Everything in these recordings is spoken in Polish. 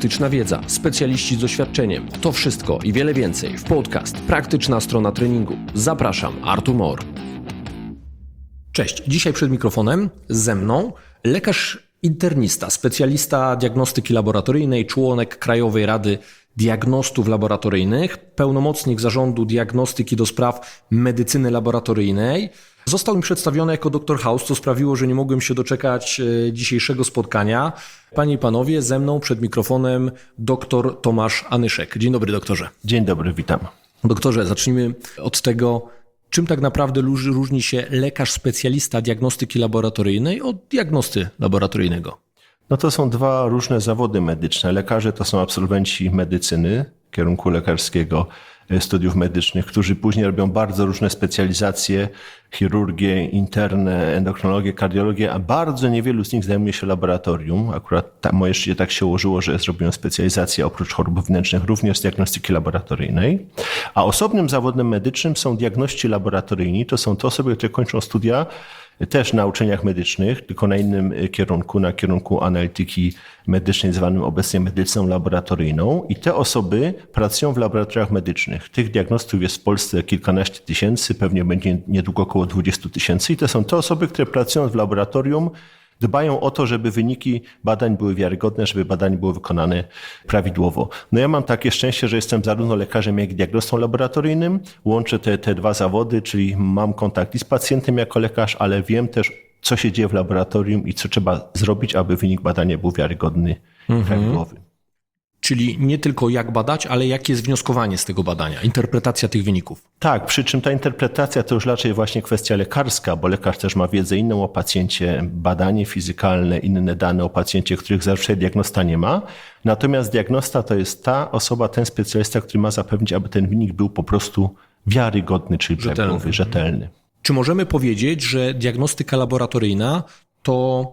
praktyczna wiedza, specjaliści z doświadczeniem. To wszystko i wiele więcej w podcast Praktyczna strona treningu. Zapraszam, Artur Mor. Cześć, dzisiaj przed mikrofonem ze mną lekarz internista, specjalista diagnostyki laboratoryjnej, członek Krajowej Rady Diagnostów Laboratoryjnych, pełnomocnik Zarządu Diagnostyki do Spraw Medycyny Laboratoryjnej. Został mi przedstawiony jako Dr. House, co sprawiło, że nie mogłem się doczekać dzisiejszego spotkania. Panie i panowie, ze mną przed mikrofonem dr Tomasz Anyszek. Dzień dobry, doktorze. Dzień dobry, witam. Doktorze, zacznijmy od tego, czym tak naprawdę różni się lekarz specjalista diagnostyki laboratoryjnej od diagnosty laboratoryjnego? No to są dwa różne zawody medyczne. Lekarze to są absolwenci medycyny, kierunku lekarskiego, studiów medycznych, którzy później robią bardzo różne specjalizacje, chirurgię, internę, endokrynologię, kardiologię, a bardzo niewielu z nich zajmuje się laboratorium. Akurat moje życie tak się ułożyło, że zrobiłem specjalizację oprócz chorób wewnętrznych również z diagnostyki laboratoryjnej. A osobnym zawodem medycznym są diagności laboratoryjni. To są te osoby, które kończą studia też na uczelniach medycznych, tylko na innym kierunku, na kierunku analityki medycznej, zwanym obecnie medycyną laboratoryjną. I te osoby pracują w laboratoriach medycznych. Tych diagnostów jest w Polsce kilkanaście tysięcy, pewnie będzie niedługo około 20 tysięcy. I to są te osoby, które pracują w laboratorium, dbają o to, żeby wyniki badań były wiarygodne, żeby badania były wykonane prawidłowo. No ja mam takie szczęście, że jestem zarówno lekarzem, jak i diagnostą laboratoryjnym. Łączę te dwa zawody, czyli mam kontakt i z pacjentem jako lekarz, ale wiem też, co się dzieje w laboratorium i co trzeba zrobić, aby wynik badania był wiarygodny, prawidłowy. Czyli nie tylko jak badać, ale jakie jest wnioskowanie z tego badania, interpretacja tych wyników. Tak, przy czym ta interpretacja to już raczej właśnie kwestia lekarska, bo lekarz też ma wiedzę inną o pacjencie, badanie fizykalne, inne dane o pacjencie, których zazwyczaj diagnosta nie ma. Natomiast diagnosta to jest ta osoba, ten specjalista, który ma zapewnić, aby ten wynik był po prostu wiarygodny, czyli prawidłowy, rzetelny. Czy możemy powiedzieć, że diagnostyka laboratoryjna to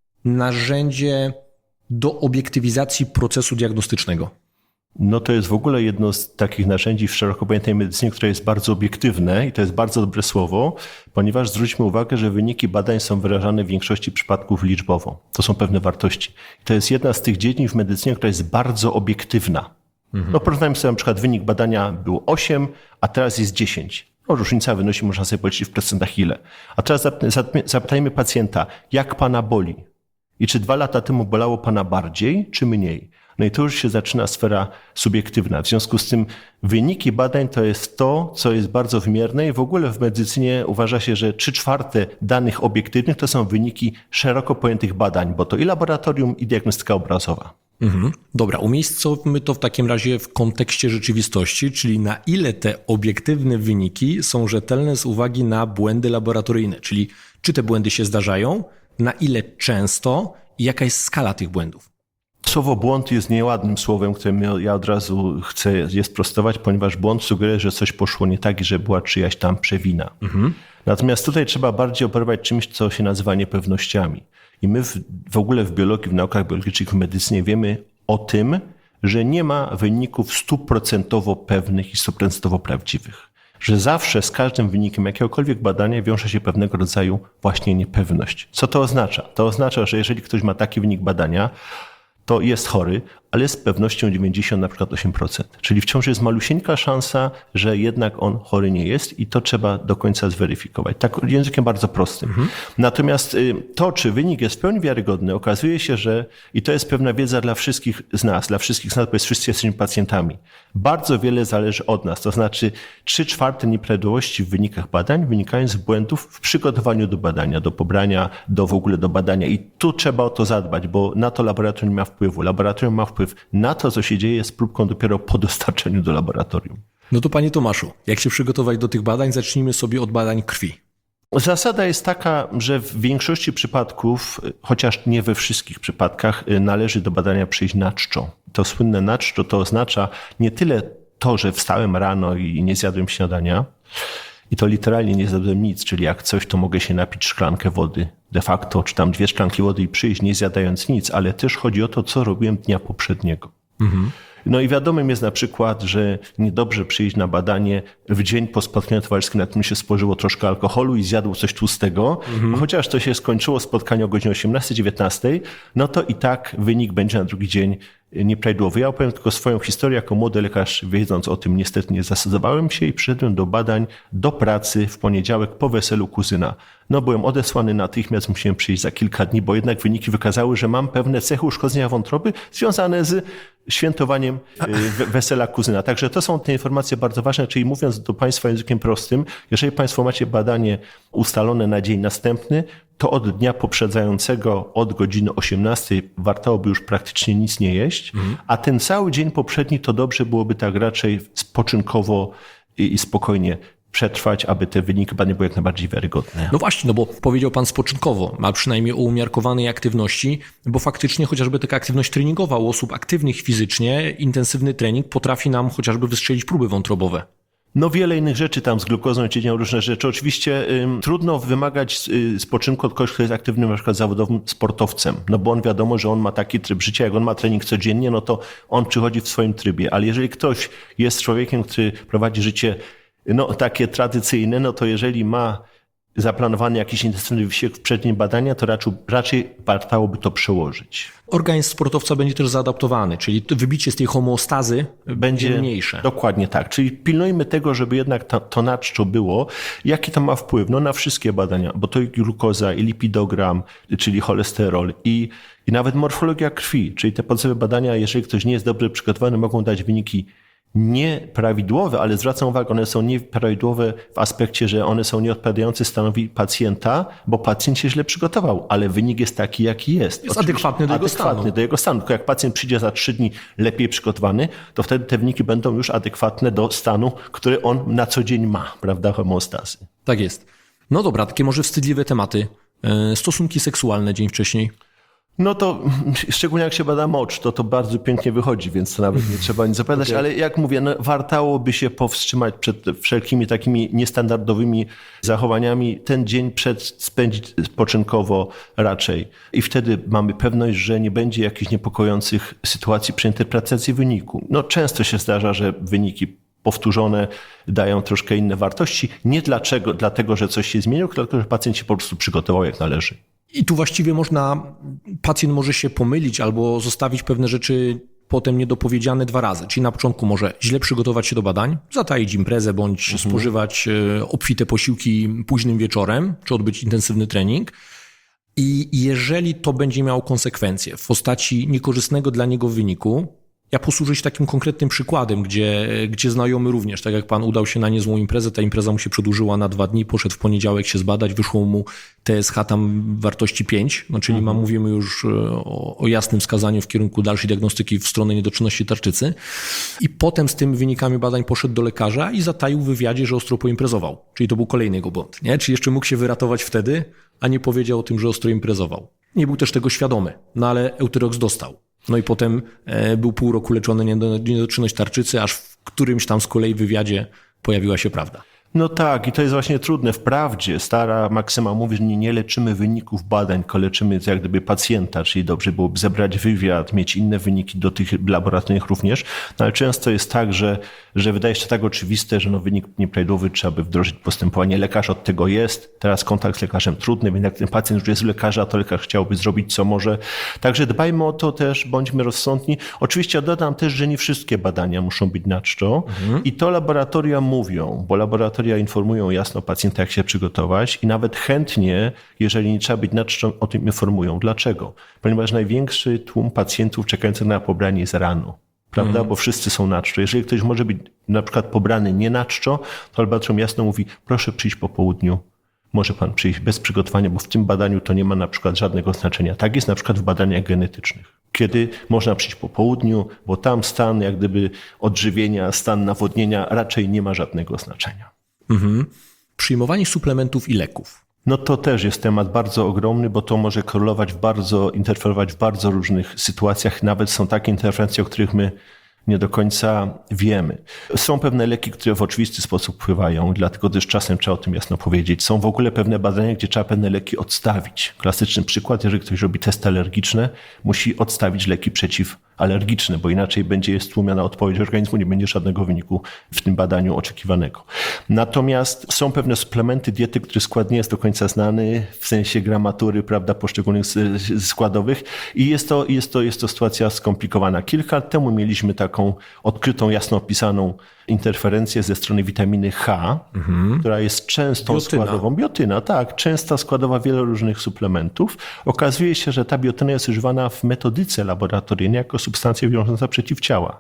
narzędzie do obiektywizacji procesu diagnostycznego? No to jest w ogóle jedno z takich narzędzi w szeroko pojętej medycynie, które jest bardzo obiektywne i to jest bardzo dobre słowo, ponieważ zwróćmy uwagę, że wyniki badań są wyrażane w większości przypadków liczbowo. To są pewne wartości. To jest jedna z tych dziedzin w medycynie, która jest bardzo obiektywna. No porównajmy sobie na przykład wynik badania był 8, a teraz jest 10. No, różnica wynosi, można sobie policzyć w procentach ile. A teraz zapytajmy pacjenta, jak pana boli? I czy 2 lata temu bolało pana bardziej, czy mniej? No i to już się zaczyna sfera subiektywna. W związku z tym wyniki badań to jest to, co jest bardzo wymierne i w ogóle w medycynie uważa się, że 3/4 danych obiektywnych to są wyniki szeroko pojętych badań, bo to i laboratorium, i diagnostyka obrazowa. Dobra, umiejscowmy to w takim razie w kontekście rzeczywistości, czyli na ile te obiektywne wyniki są rzetelne z uwagi na błędy laboratoryjne, czyli czy te błędy się zdarzają, na ile często i jaka jest skala tych błędów? Słowo błąd jest nieładnym słowem, którym ja od razu chcę je sprostować, ponieważ błąd sugeruje, że coś poszło nie tak i że była czyjaś tam przewina. Natomiast tutaj trzeba bardziej operować czymś, co się nazywa niepewnościami. I my w ogóle w biologii, w naukach biologicznych, w medycynie wiemy o tym, że nie ma wyników 100% pewnych i 100% prawdziwych. Że zawsze z każdym wynikiem jakiegokolwiek badania wiąże się pewnego rodzaju właśnie niepewność. Co to oznacza? To oznacza, że jeżeli ktoś ma taki wynik badania, to jest chory, ale z pewnością 98%. Czyli wciąż jest malusieńka szansa, że jednak on chory nie jest i to trzeba do końca zweryfikować. Tak językiem bardzo prostym. Natomiast to, czy wynik jest w pełni wiarygodny, okazuje się, że i to jest pewna wiedza dla wszystkich z nas, bo wszyscy jesteśmy pacjentami. Bardzo wiele zależy od nas. To znaczy 3/4 nieprawidłowości w wynikach badań wynikają z błędów w przygotowaniu do badania, do pobrania, w ogóle do badania. I tu trzeba o to zadbać, bo na to laboratorium nie ma wpływu. Laboratorium ma wpływ na to, co się dzieje z próbką dopiero po dostarczeniu do laboratorium. No to panie Tomaszu, jak się przygotować do tych badań? Zacznijmy sobie od badań krwi. Zasada jest taka, że w większości przypadków, chociaż nie we wszystkich przypadkach, należy do badania przyjść na czczo. To słynne na czczo to oznacza nie tyle to, że wstałem rano i nie zjadłem śniadania, i to literalnie nie zjadłem nic, czyli jak coś, to mogę się napić szklankę wody de facto, czy tam 2 szklanki wody i przyjść nie zjadając nic, ale też chodzi o to, co robiłem dnia poprzedniego. No i wiadomym jest na przykład, że niedobrze przyjść na badanie w dzień po spotkaniu towarzyskim, na którym się spożyło troszkę alkoholu i zjadło coś tłustego. Chociaż to się skończyło spotkanie o godzinie 18-19, no to i tak wynik będzie na drugi dzień nieprawidłowy. Ja opowiem tylko swoją historię. Jako młody lekarz, wiedząc o tym, niestety nie zastosowałem się i przyszedłem do badań, do pracy w poniedziałek po weselu kuzyna. No byłem odesłany natychmiast, musiałem przyjść za kilka dni, bo jednak wyniki wykazały, że mam pewne cechy uszkodzenia wątroby związane z świętowaniem wesela kuzyna. Także to są te informacje bardzo ważne, czyli mówiąc do Państwa językiem prostym, jeżeli Państwo macie badanie ustalone na dzień następny, to od dnia poprzedzającego, od godziny 18 wartałoby już praktycznie nic nie jeść, a ten cały dzień poprzedni to dobrze byłoby tak raczej spoczynkowo i spokojnie przetrwać, aby te wyniki badań były jak najbardziej wiarygodne. No właśnie, no bo powiedział pan spoczynkowo, a przynajmniej o umiarkowanej aktywności, bo faktycznie chociażby taka aktywność treningowa u osób aktywnych fizycznie, intensywny trening potrafi nam chociażby wystrzelić próby wątrobowe. No wiele innych rzeczy tam z glukozą się dzieją różne rzeczy. Oczywiście trudno wymagać spoczynku od kogoś, kto jest aktywnym na przykład zawodowym sportowcem, no bo on wiadomo, że on ma taki tryb życia, jak on ma trening codziennie, no to on przychodzi w swoim trybie, ale jeżeli ktoś jest człowiekiem, który prowadzi życie no takie tradycyjne, no to jeżeli ma zaplanowany jakiś intensywny wysiłek w przednim badania, to raczej wartałoby to przełożyć. Organizm sportowca będzie też zaadaptowany, czyli wybicie z tej homeostazy będzie mniejsze. Dokładnie tak. Czyli pilnujmy tego, żeby jednak to naczczo było. Jaki to ma wpływ? No na wszystkie badania, bo to i glukoza, i lipidogram, czyli cholesterol, i nawet morfologia krwi, czyli te podstawowe badania, jeżeli ktoś nie jest dobrze przygotowany, mogą dać wyniki nieprawidłowe, ale zwracam uwagę, one są nieprawidłowe w aspekcie, że one są nieodpowiadające stanowi pacjenta, bo pacjent się źle przygotował, ale wynik jest taki, jaki jest. Jest adekwatny do jego stanu. Tylko jak pacjent przyjdzie za 3 dni lepiej przygotowany, to wtedy te wyniki będą już adekwatne do stanu, który on na co dzień ma, prawda, homeostazy. Tak jest. No dobra, takie może wstydliwe tematy. Stosunki seksualne dzień wcześniej. No to szczególnie jak się bada mocz, to bardzo pięknie wychodzi, więc to nawet nie trzeba nic opowiadać, ale jak mówię, no, wartałoby się powstrzymać przed wszelkimi takimi niestandardowymi zachowaniami. Ten dzień spędzić spoczynkowo raczej. I wtedy mamy pewność, że nie będzie jakichś niepokojących sytuacji przy interpretacji wyniku. No często się zdarza, że wyniki powtórzone dają troszkę inne wartości. Nie dlatego, że coś się zmieniło, tylko że pacjent się po prostu przygotował jak należy. I tu właściwie pacjent może się pomylić albo zostawić pewne rzeczy potem niedopowiedziane 2 razy. Czyli na początku może źle przygotować się do badań, zataić imprezę bądź spożywać obfite posiłki późnym wieczorem, czy odbyć intensywny trening. I jeżeli to będzie miało konsekwencje w postaci niekorzystnego dla niego wyniku, ja posłużę się takim konkretnym przykładem, gdzie znajomy również, tak jak pan udał się na niezłą imprezę, ta impreza mu się przedłużyła na 2 dni, poszedł w poniedziałek się zbadać, wyszło mu TSH tam wartości 5, no czyli mówimy już o jasnym wskazaniu w kierunku dalszej diagnostyki w stronę niedoczynności tarczycy i potem z tymi wynikami badań poszedł do lekarza i zataił w wywiadzie, że ostro poimprezował, czyli to był kolejny jego błąd, nie? Czyli jeszcze mógł się wyratować wtedy, a nie powiedział o tym, że ostro imprezował. Nie był też tego świadomy, no ale Euthyrox dostał. No i potem był pół roku leczony niedoczynność tarczycy, aż w którymś tam z kolei wywiadzie pojawiła się prawda. No tak, i to jest właśnie trudne. Wprawdzie stara maksyma mówi, że nie leczymy wyników badań, tylko leczymy jak gdyby pacjenta, czyli dobrze byłoby zebrać wywiad, mieć inne wyniki do tych laboratoryjnych również, no ale często jest tak, że wydaje się tak oczywiste, że wynik nieprawidłowy, trzeba by wdrożyć postępowanie. Lekarz od tego jest, teraz kontakt z lekarzem trudny, więc jak ten pacjent już jest u lekarza, to lekarz chciałby zrobić co może. Także dbajmy o to też, bądźmy rozsądni. Oczywiście dodam też, że nie wszystkie badania muszą być na czczo i to laboratoria mówią, bo laboratoria informują jasno pacjenta, jak się przygotować i nawet chętnie, jeżeli nie trzeba być na czczo, o tym informują. Dlaczego? Ponieważ największy tłum pacjentów czekających na pobranie jest rano. Prawda? Bo wszyscy są na czczo. Jeżeli ktoś może być na przykład pobrany nie na czczo, to laboratorium jasno mówi, proszę przyjść po południu. Może pan przyjść bez przygotowania, bo w tym badaniu to nie ma na przykład żadnego znaczenia. Tak jest na przykład w badaniach genetycznych. Kiedy można przyjść po południu, bo tam stan jak gdyby odżywienia, stan nawodnienia raczej nie ma żadnego znaczenia. Przyjmowanie suplementów i leków. No to też jest temat bardzo ogromny, bo to może interferować w bardzo różnych sytuacjach. Nawet są takie interwencje, o których my nie do końca wiemy. Są pewne leki, które w oczywisty sposób wpływają, dlatego też czasem trzeba o tym jasno powiedzieć. Są w ogóle pewne badania, gdzie trzeba pewne leki odstawić. Klasyczny przykład, jeżeli ktoś robi testy alergiczne, musi odstawić leki alergiczne, bo inaczej będzie stłumiona odpowiedź organizmu, nie będzie żadnego wyniku w tym badaniu oczekiwanego. Natomiast są pewne suplementy diety, których skład nie jest do końca znany w sensie gramatury, prawda, poszczególnych składowych i jest to sytuacja skomplikowana. Kilka lat temu mieliśmy taką odkrytą, jasno opisaną interferencję ze strony witaminy H, która jest częstą składową. Biotyna, tak, częsta składowa wielu różnych suplementów. Okazuje się, że ta biotyna jest używana w metodyce laboratoryjnej jako substancja wiążąca przeciwciała.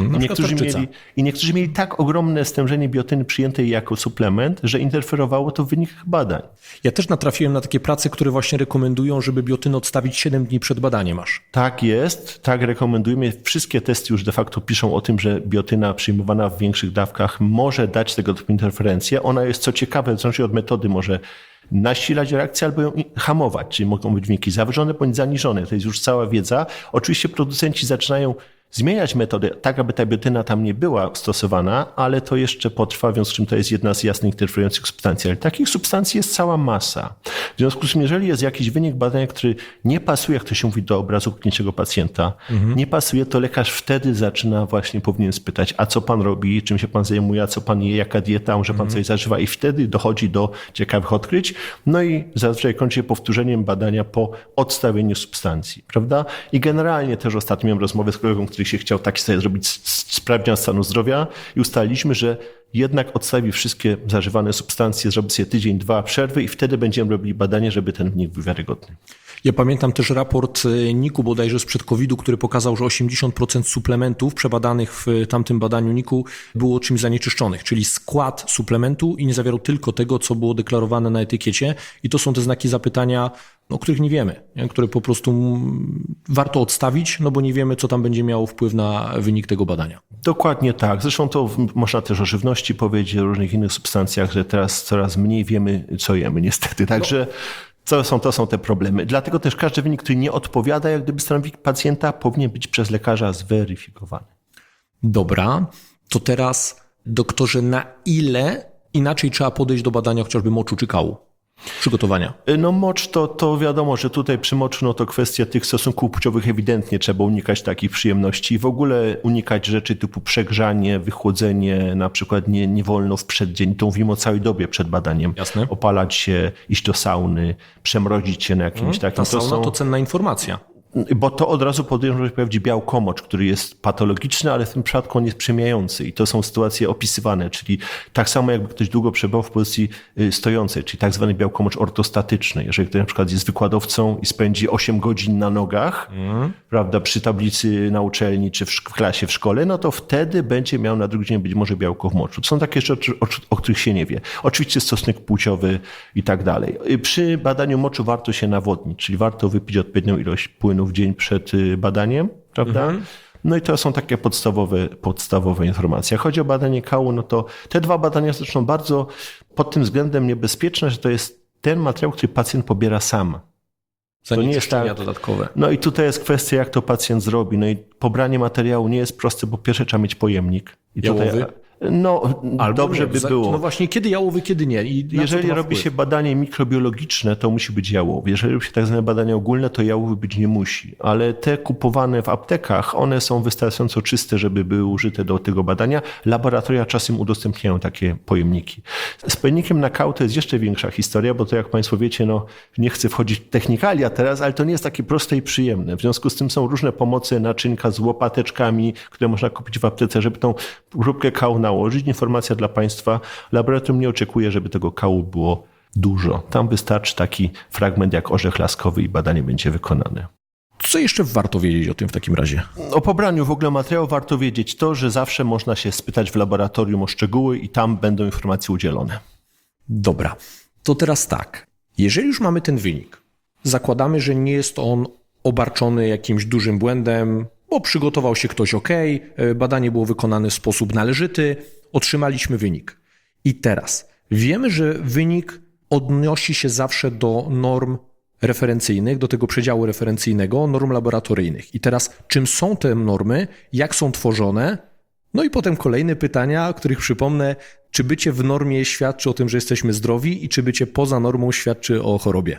I niektórzy mieli tak ogromne stężenie biotyny przyjętej jako suplement, że interferowało to w wynikach badań. Ja też natrafiłem na takie prace, które właśnie rekomendują, żeby biotynę odstawić 7 dni przed badaniem aż. Tak jest, tak rekomendujemy. Wszystkie testy już de facto piszą o tym, że biotyna przyjmowana w większych dawkach może dać tego typu interferencję. Ona jest, co ciekawe, w zależności od metody, może nasilać reakcję albo ją hamować, czyli mogą być wyniki zawyżone bądź zaniżone. To jest już cała wiedza. Oczywiście producenci zaczynają zmieniać metodę tak, aby ta biotyna tam nie była stosowana, ale to jeszcze potrwa, w związku z czym to jest jedna z jasnych interferujących substancji. Ale takich substancji jest cała masa. W związku z tym, jeżeli jest jakiś wynik badania, który nie pasuje, jak to się mówi, do obrazu klinicznego pacjenta, nie pasuje, to lekarz wtedy powinien spytać, a co pan robi, czym się pan zajmuje, a co pan je, jaka dieta, może pan coś zażywa i wtedy dochodzi do ciekawych odkryć. No i zazwyczaj kończy się powtórzeniem badania po odstawieniu substancji, prawda? I generalnie też ostatnio miałem rozmowę z kolegą, który się chciał taki sobie zrobić sprawdzian stanu zdrowia i ustaliliśmy, że jednak odstawi wszystkie zażywane substancje, zrobi sobie tydzień, 2 przerwy i wtedy będziemy robili badanie, żeby ten wynik był wiarygodny. Ja pamiętam też raport NIK-u bodajże sprzed COVID-u, który pokazał, że 80% suplementów przebadanych w tamtym badaniu NIK-u było czymś zanieczyszczonych, czyli skład suplementu i nie zawierał tylko tego, co było deklarowane na etykiecie i to są te znaki zapytania, o których nie wiemy, które po prostu warto odstawić, no bo nie wiemy, co tam będzie miało wpływ na wynik tego badania. Dokładnie tak. Zresztą to można też o żywności powiedzieć, o różnych innych substancjach, że teraz coraz mniej wiemy, co jemy niestety. Także to są te problemy. Dlatego też każdy wynik, który nie odpowiada jak gdyby stanowi pacjenta, powinien być przez lekarza zweryfikowany. Dobra, to teraz doktorze, na ile inaczej trzeba podejść do badania chociażby moczu czy kału? Przygotowania. No mocz to wiadomo, że tutaj przy moczu no to kwestia tych stosunków płciowych ewidentnie trzeba unikać takich przyjemności. W ogóle unikać rzeczy typu przegrzanie, wychłodzenie, na przykład nie wolno w przeddzień. To mówimy o całej dobie przed badaniem. Jasne. Opalać się, iść do sauny, przemrozić się na jakimś takim. Ta sauna to cenna informacja. Bo to od razu podejrzewam, że pojawi białkomocz, który jest patologiczny, ale w tym przypadku on jest przemieniający i to są sytuacje opisywane, czyli tak samo jakby ktoś długo przebywał w pozycji stojącej, czyli tak zwany białkomocz ortostatyczny. Jeżeli ktoś na przykład jest wykładowcą i spędzi 8 godzin na nogach, prawda, przy tablicy na uczelni czy w klasie w szkole, no to wtedy będzie miał na drugi dzień być może białko w moczu. To są takie rzeczy, o których się nie wie. Oczywiście stosunek płciowy i tak dalej. Przy badaniu moczu warto się nawodnić, czyli warto wypić odpowiednią ilość płynu w dzień przed badaniem, prawda? No i to są takie podstawowe informacje. Jak chodzi o badanie kału, no to te 2 badania są bardzo pod tym względem niebezpieczne, że to jest ten materiał, który pacjent pobiera sam. To nie jest tak dodatkowe. No i tutaj jest kwestia, jak to pacjent zrobi. No i pobranie materiału nie jest proste, bo pierwsze trzeba mieć pojemnik. Jałowy? No, albo dobrze by było. No właśnie, kiedy jałowy, kiedy nie. Jeżeli robi się badanie mikrobiologiczne, to musi być jałowy. Jeżeli robi się tak zwane badanie ogólne, to jałowy być nie musi. Ale te kupowane w aptekach, one są wystarczająco czyste, żeby były użyte do tego badania. Laboratoria czasem udostępniają takie pojemniki. Z pojemnikiem na kał to jest jeszcze większa historia, bo to jak Państwo wiecie, no nie chcę wchodzić w technikalia teraz, ale to nie jest takie proste i przyjemne. W związku z tym są różne pomocy, naczynka z łopateczkami, które można kupić w aptece, żeby tą próbkę kału nałożyć. Informacja dla Państwa. Laboratorium nie oczekuje, żeby tego kału było dużo. Tam wystarczy taki fragment jak orzech laskowy i badanie będzie wykonane. Co jeszcze warto wiedzieć o tym w takim razie? O pobraniu w ogóle materiału warto wiedzieć to, że zawsze można się spytać w laboratorium o szczegóły i tam będą informacje udzielone. Dobra, to teraz tak. Jeżeli już mamy ten wynik, zakładamy, że nie jest on obarczony jakimś dużym błędem, bo przygotował się ktoś badanie było wykonane w sposób należyty, otrzymaliśmy wynik. I teraz wiemy, że wynik odnosi się zawsze do norm referencyjnych, do tego przedziału referencyjnego, norm laboratoryjnych. I teraz czym są te normy, jak są tworzone? No i potem kolejne pytania, o których przypomnę, czy bycie w normie świadczy o tym, że jesteśmy zdrowi i czy bycie poza normą świadczy o chorobie?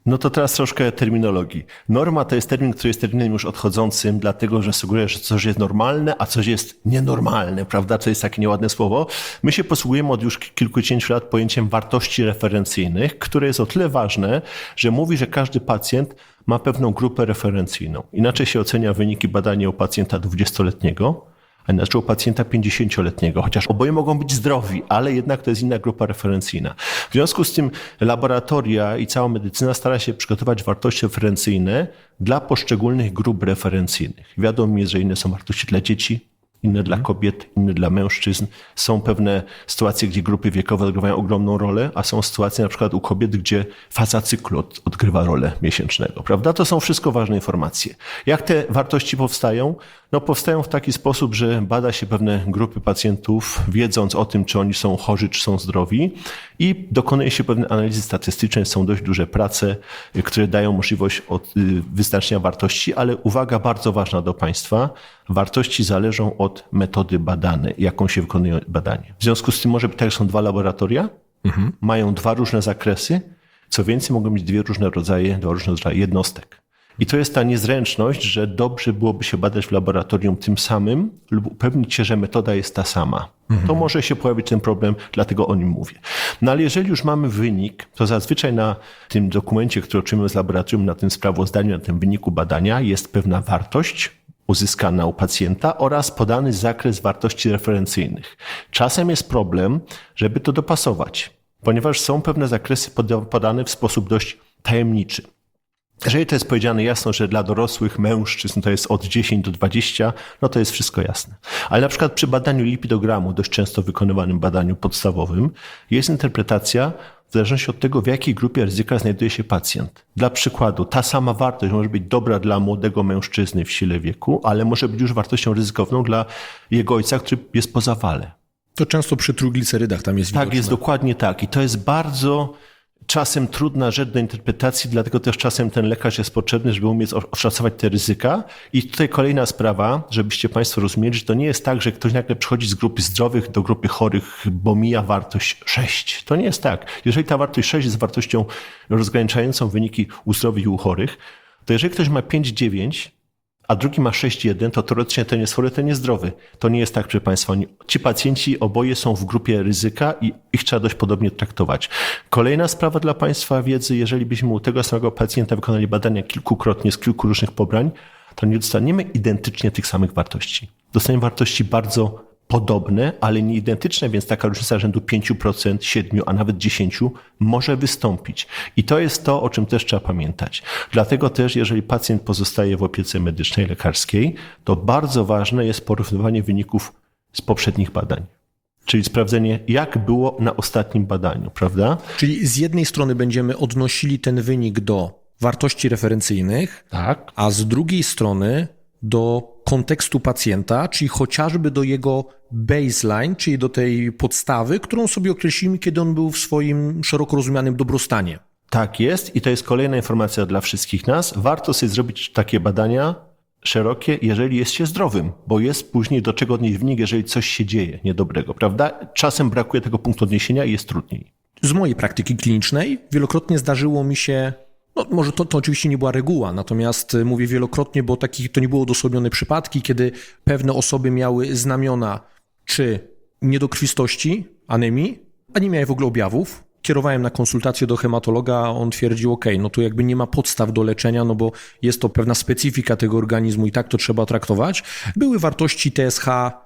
No to teraz troszkę terminologii. Norma to jest termin, który jest terminem już odchodzącym, dlatego że sugeruje, że coś jest normalne, a coś jest nienormalne, prawda? To jest takie nieładne słowo. My się posługujemy od już kilkudziesięciu lat pojęciem wartości referencyjnych, które jest o tyle ważne, że mówi, że każdy pacjent ma pewną grupę referencyjną. Inaczej się ocenia wyniki badania u pacjenta 20-letniego, a inaczej u pacjenta 50-letniego, chociaż oboje mogą być zdrowi, ale jednak to jest inna grupa referencyjna. W związku z tym laboratoria i cała medycyna stara się przygotować wartości referencyjne dla poszczególnych grup referencyjnych. Wiadomo jest, że inne są wartości dla dzieci, inne dla kobiet, inne dla mężczyzn. Są pewne sytuacje, gdzie grupy wiekowe odgrywają ogromną rolę, a są sytuacje na przykład u kobiet, gdzie faza cyklu odgrywa rolę miesięcznego, prawda? To są wszystko ważne informacje. Jak te wartości powstają? No powstają w taki sposób, że bada się pewne grupy pacjentów, wiedząc o tym, czy oni są chorzy, czy są zdrowi i dokonuje się pewne analizy statystyczne. Są dość duże prace, które dają możliwość wyznaczenia wartości, ale uwaga bardzo ważna do Państwa, wartości zależą od metody badanej, jaką się wykonuje badanie. W związku z tym może być tak, że są dwa laboratoria, mają dwa różne zakresy, co więcej mogą mieć dwa różne rodzaje jednostek. I to jest ta niezręczność, że dobrze byłoby się badać w laboratorium tym samym lub upewnić się, że metoda jest ta sama. To może się pojawić ten problem, dlatego o nim mówię. No ale jeżeli już mamy wynik, to zazwyczaj na tym dokumencie, który otrzymujemy z laboratorium, na tym sprawozdaniu, na tym wyniku badania jest pewna wartość uzyskana u pacjenta oraz podany zakres wartości referencyjnych. Czasem jest problem, żeby to dopasować, ponieważ są pewne zakresy podane w sposób dość tajemniczy. Jeżeli to jest powiedziane jasno, że dla dorosłych mężczyzn to jest od 10 do 20, no to jest wszystko jasne. Ale na przykład przy badaniu lipidogramu, dość często wykonywanym badaniu podstawowym, jest interpretacja w zależności od tego, w jakiej grupie ryzyka znajduje się pacjent. Dla przykładu, ta sama wartość może być dobra dla młodego mężczyzny w sile wieku, ale może być już wartością ryzykowną dla jego ojca, który jest po zawale. To często przy trójglicerydach tam jest widoczne. Tak, jest dokładnie tak. I to jest bardzo czasem trudna rzecz do interpretacji, dlatego też czasem ten lekarz jest potrzebny, żeby umieć oszacować te ryzyka. I tutaj kolejna sprawa, żebyście Państwo rozumieli, że to nie jest tak, że ktoś nagle przychodzi z grupy zdrowych do grupy chorych, bo mija wartość 6. To nie jest tak. Jeżeli ta wartość 6 jest wartością rozgraniczającą wyniki u zdrowych i u chorych, to jeżeli ktoś ma 5,9, a drugi ma 6,1, to teoretycznie ten jest chory, ten jest zdrowy. To nie jest tak, proszę Państwa. Ci pacjenci oboje są w grupie ryzyka i ich trzeba dość podobnie traktować. Kolejna sprawa dla Państwa wiedzy, jeżeli byśmy u tego samego pacjenta wykonali badania kilkukrotnie z kilku różnych pobrań, to nie dostaniemy identycznie tych samych wartości. Dostaniemy wartości bardzo podobne, ale nie identyczne, więc taka różnica rzędu 5%, 7%, a nawet 10% może wystąpić. I to jest to, o czym też trzeba pamiętać. Dlatego też, jeżeli pacjent pozostaje w opiece medycznej, lekarskiej, to bardzo ważne jest porównywanie wyników z poprzednich badań. Czyli sprawdzenie, jak było na ostatnim badaniu, prawda? Czyli z jednej strony będziemy odnosili ten wynik do wartości referencyjnych, Tak. a z drugiej strony do kontekstu pacjenta, czyli chociażby do jego baseline, czyli do tej podstawy, którą sobie określimy, kiedy on był w swoim szeroko rozumianym dobrostanie. Tak jest i to jest kolejna informacja dla wszystkich nas. Warto sobie zrobić takie badania szerokie, jeżeli jest się zdrowym, bo jest później do czego odnieść wynik, jeżeli coś się dzieje niedobrego, prawda? Czasem brakuje tego punktu odniesienia i jest trudniej. Z mojej praktyki klinicznej wielokrotnie zdarzyło mi się, no może to oczywiście nie była reguła, natomiast mówię wielokrotnie, bo to nie było odosobnione przypadki, kiedy pewne osoby miały znamiona czy niedokrwistości, anemii, a nie miały w ogóle objawów. Kierowałem na konsultację do hematologa, a on twierdził, no tu jakby nie ma podstaw do leczenia, no bo jest to pewna specyfika tego organizmu i tak to trzeba traktować. Były wartości TSH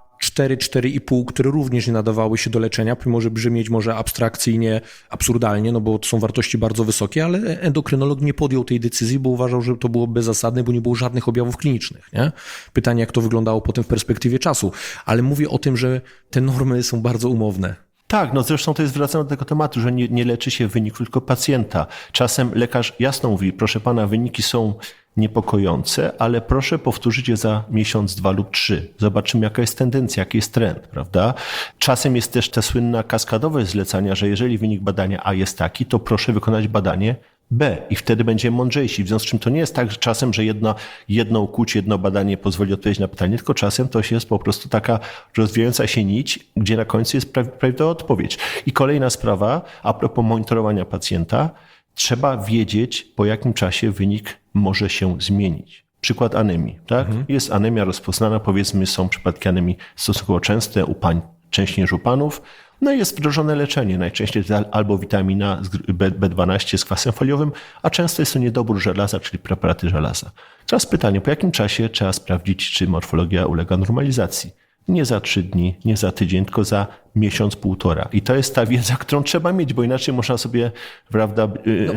4, 4,5, które również nie nadawały się do leczenia, pomimo że brzmieć może abstrakcyjnie, absurdalnie, no bo to są wartości bardzo wysokie, ale endokrynolog nie podjął tej decyzji, bo uważał, że to było bezzasadne, bo nie było żadnych objawów klinicznych. Nie? Pytanie, jak to wyglądało potem w perspektywie czasu. Ale mówię o tym, że te normy są bardzo umowne. Tak, no zresztą to jest wracane do tego tematu, że nie leczy się wyniku tylko pacjenta. Czasem lekarz jasno mówi, proszę pana, wyniki są niepokojące, ale proszę powtórzyć je za miesiąc, 2 lub 3. Zobaczymy, jaka jest tendencja, jaki jest trend, prawda? Czasem jest też ta słynna kaskadowość zlecania, że jeżeli wynik badania A jest taki, to proszę wykonać badanie B i wtedy będziemy mądrzejsi. W związku z czym to nie jest tak, że czasem, że jedno ukłucie, jedno badanie pozwoli odpowiedzieć na pytanie, tylko czasem to jest po prostu taka rozwijająca się nić, gdzie na końcu jest prawidłowa odpowiedź. I kolejna sprawa, a propos monitorowania pacjenta, trzeba wiedzieć, po jakim czasie wynik może się zmienić. Przykład anemii, tak? Jest anemia rozpoznana, powiedzmy, są przypadki anemii stosunkowo częste u pań, częściej niż u panów. No i jest wdrożone leczenie, najczęściej albo witamina B12 z kwasem foliowym, a często jest to niedobór żelaza, czyli preparaty żelaza. Teraz pytanie, po jakim czasie trzeba sprawdzić, czy morfologia ulega normalizacji? Nie za 3 dni, nie za tydzień, tylko za miesiąc, półtora. I to jest ta wiedza, którą trzeba mieć, bo inaczej można sobie, prawda,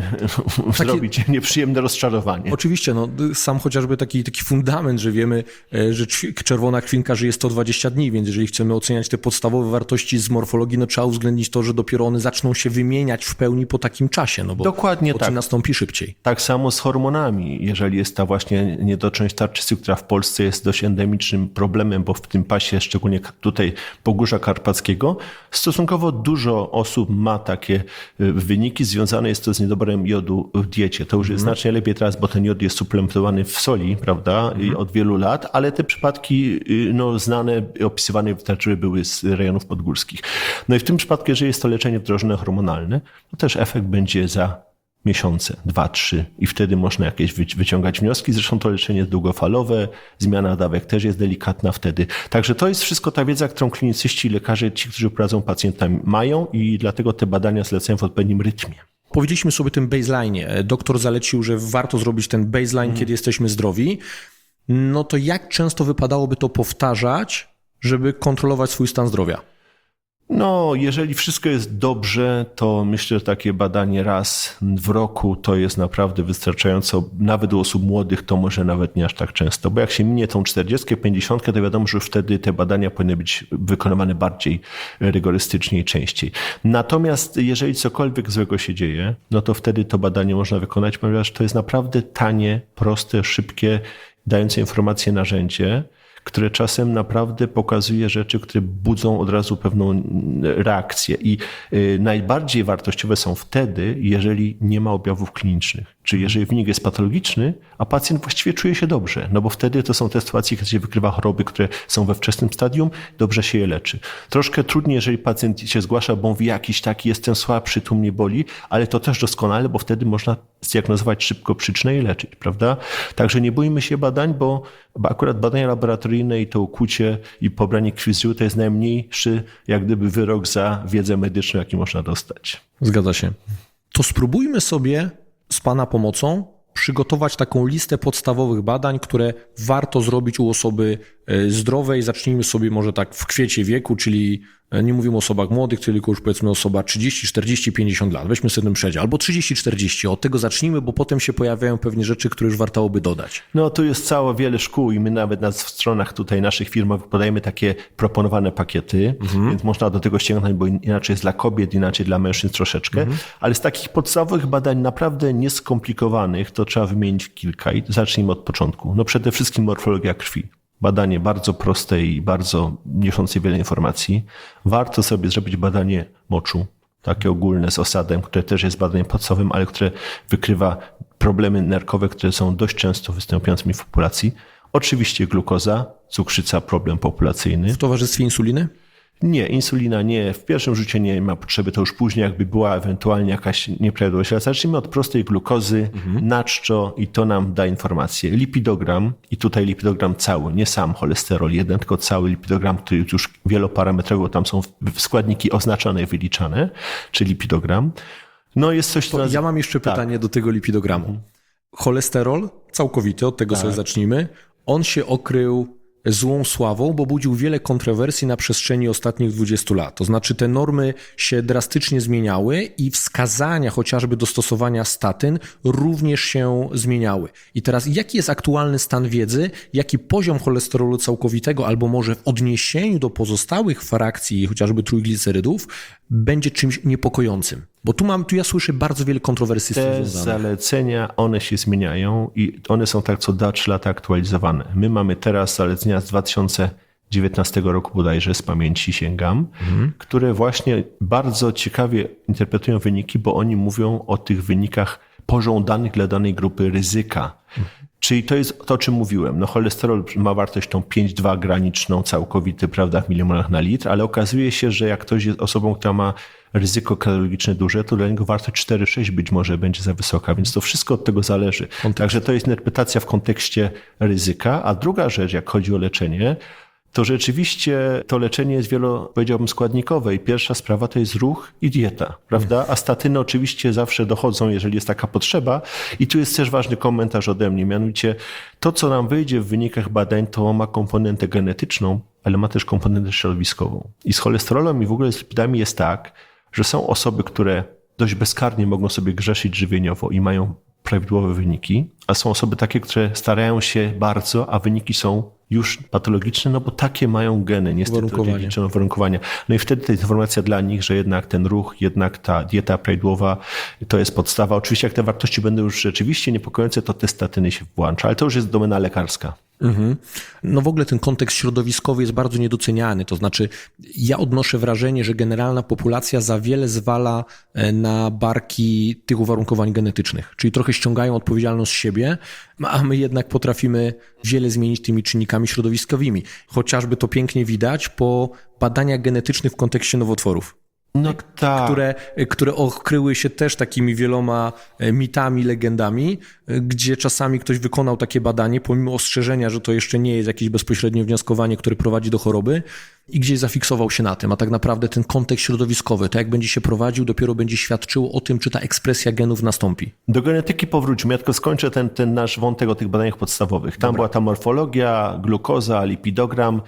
zrobić nieprzyjemne rozczarowanie. Oczywiście, sam chociażby taki fundament, że wiemy, że czerwona krwinka żyje 120 dni, więc jeżeli chcemy oceniać te podstawowe wartości z morfologii, trzeba uwzględnić to, że dopiero one zaczną się wymieniać w pełni po takim czasie, bo Dokładnie tak. nastąpi szybciej. Tak samo z hormonami. Jeżeli jest ta właśnie niedoczynność tarczycy, która w Polsce jest dość endemicznym problemem, bo w tym pasie, szczególnie tutaj Pogórza Karpackiego, stosunkowo dużo osób ma takie wyniki. Związane jest to z niedoborem jodu w diecie. To już jest znacznie lepiej teraz, bo ten jod jest suplementowany w soli, prawda, i od wielu lat, ale te przypadki znane, opisywane wystarczyły były z rejonów podgórskich. No i w tym przypadku, jeżeli jest to leczenie wdrożone hormonalne, to też efekt będzie za miesiące, 2, 3 i wtedy można jakieś wyciągać wnioski. Zresztą to leczenie jest długofalowe, zmiana dawek też jest delikatna wtedy. Także to jest wszystko ta wiedza, którą klinicyści i lekarze, ci, którzy prowadzą pacjentami, mają i dlatego te badania zlecają w odpowiednim rytmie. Powiedzieliśmy sobie o tym baseline. Doktor zalecił, że warto zrobić ten baseline, kiedy jesteśmy zdrowi. No to jak często wypadałoby to powtarzać, żeby kontrolować swój stan zdrowia? No, jeżeli wszystko jest dobrze, to myślę, że takie badanie raz w roku to jest naprawdę wystarczająco. Nawet u osób młodych to może nawet nie aż tak często, bo jak się minie tą 40, 50, to wiadomo, że już wtedy te badania powinny być wykonywane bardziej rygorystycznie i częściej. Natomiast jeżeli cokolwiek złego się dzieje, no to wtedy to badanie można wykonać, ponieważ to jest naprawdę tanie, proste, szybkie, dające informacje narzędzie, które czasem naprawdę pokazuje rzeczy, które budzą od razu pewną reakcję. I najbardziej wartościowe są wtedy, jeżeli nie ma objawów klinicznych. Czyli jeżeli wynik jest patologiczny, a pacjent właściwie czuje się dobrze, no bo wtedy to są te sytuacje, kiedy się wykrywa choroby, które są we wczesnym stadium, dobrze się je leczy. Troszkę trudniej, jeżeli pacjent się zgłasza, bo mówi jakiś taki, jestem słabszy, tu mnie boli, ale to też doskonale, bo wtedy można zdiagnozować szybko przyczynę i leczyć, prawda? Także nie bójmy się badań, bo akurat badania laboratoryjne i to ukłucie i pobranie krwi z żyły to jest najmniejszy jak gdyby wyrok za wiedzę medyczną, jaki można dostać. Zgadza się. To spróbujmy sobie z Pana pomocą przygotować taką listę podstawowych badań, które warto zrobić u osoby zdrowej. Zacznijmy sobie może tak w kwiecie wieku, czyli nie mówimy o osobach młodych, tylko już powiedzmy osoba 30, 40, 50 lat. Weźmy sobie ten przedział. Albo 30, 40. Od tego zacznijmy, bo potem się pojawiają pewnie rzeczy, które już wartałoby dodać. No tu jest całe wiele szkół i my nawet na stronach tutaj naszych firmowych podajemy takie proponowane pakiety, więc można do tego sięgnąć, bo inaczej jest dla kobiet, inaczej dla mężczyzn troszeczkę. Ale z takich podstawowych badań naprawdę nieskomplikowanych to trzeba wymienić kilka i zacznijmy od początku. No przede wszystkim morfologia krwi. Badanie bardzo proste i bardzo niosące wiele informacji. Warto sobie zrobić badanie moczu, takie ogólne z osadem, które też jest badaniem podstawowym, ale które wykrywa problemy nerkowe, które są dość często występującymi w populacji. Oczywiście glukoza, cukrzyca, problem populacyjny. W towarzystwie insuliny? Nie, insulina nie. W pierwszym rzucie nie ma potrzeby, to już później jakby była ewentualnie jakaś nieprawidłowość. Ale zacznijmy od prostej glukozy na czczo i to nam da informację. Lipidogram i tutaj lipidogram cały, nie sam cholesterol jeden, tylko cały lipidogram, który już wieloparametrowy, bo tam są składniki oznaczone i wyliczane, czyli lipidogram. No jest coś, co Ja mam jeszcze pytanie do tego lipidogramu. Cholesterol całkowity, od tego sobie zacznijmy. On się okrył złą sławą, bo budził wiele kontrowersji na przestrzeni ostatnich 20 lat. To znaczy te normy się drastycznie zmieniały i wskazania chociażby do stosowania statyn również się zmieniały. I teraz jaki jest aktualny stan wiedzy, jaki poziom cholesterolu całkowitego albo może w odniesieniu do pozostałych frakcji, chociażby trójglicerydów, będzie czymś niepokojącym? Bo tu ja słyszę bardzo wiele kontrowersji z tym te związanych. zalecenia, one się zmieniają i one są tak co 2-3 lata aktualizowane. My mamy teraz zalecenia z 2019 roku bodajże, z pamięci sięgam, które właśnie bardzo ciekawie interpretują wyniki, bo oni mówią o tych wynikach pożądanych dla danej grupy ryzyka. Czyli to jest to, o czym mówiłem. No cholesterol ma wartość tą 5,2 graniczną, całkowity, prawda, w milimolach na litr, ale okazuje się, że jak ktoś jest osobą, która ma ryzyko kardiologiczne duże, to dla niego wartość 4,6 być może będzie za wysoka, więc to wszystko od tego zależy. Także to jest interpretacja w kontekście ryzyka. A druga rzecz, jak chodzi o leczenie, to rzeczywiście to leczenie jest powiedziałbym, składnikowe i pierwsza sprawa to jest ruch i dieta, prawda? A statyny oczywiście zawsze dochodzą, jeżeli jest taka potrzeba. I tu jest też ważny komentarz ode mnie, mianowicie to, co nam wyjdzie w wynikach badań, to ma komponentę genetyczną, ale ma też komponentę środowiskową. I z cholesterolem i w ogóle z lipidami jest tak, że są osoby, które dość bezkarnie mogą sobie grzeszyć żywieniowo i mają prawidłowe wyniki, a są osoby takie, które starają się bardzo, a wyniki są już patologiczne, no bo takie mają geny, niestety uwarunkowania. No i wtedy to jest informacja dla nich, że jednak ten ruch, jednak ta dieta prawidłowa to jest podstawa. Oczywiście jak te wartości będą już rzeczywiście niepokojące, to te statyny się włącza, ale to już jest domena lekarska. No w ogóle ten kontekst środowiskowy jest bardzo niedoceniany, to znaczy ja odnoszę wrażenie, że generalna populacja za wiele zwala na barki tych uwarunkowań genetycznych, czyli trochę ściągają odpowiedzialność z siebie, a my jednak potrafimy wiele zmienić tymi czynnikami środowiskowymi. Chociażby to pięknie widać po badaniach genetycznych w kontekście nowotworów. No tak. Które okryły się też takimi wieloma mitami, legendami, gdzie czasami ktoś wykonał takie badanie, pomimo ostrzeżenia, że to jeszcze nie jest jakieś bezpośrednie wnioskowanie, które prowadzi do choroby i gdzieś zafiksował się na tym, a tak naprawdę ten kontekst środowiskowy, to jak będzie się prowadził, dopiero będzie świadczyło o tym, czy ta ekspresja genów nastąpi. Do genetyki powróćmy, ja tylko skończę ten nasz wątek o tych badaniach podstawowych. Tam była ta morfologia, glukoza, lipidogram,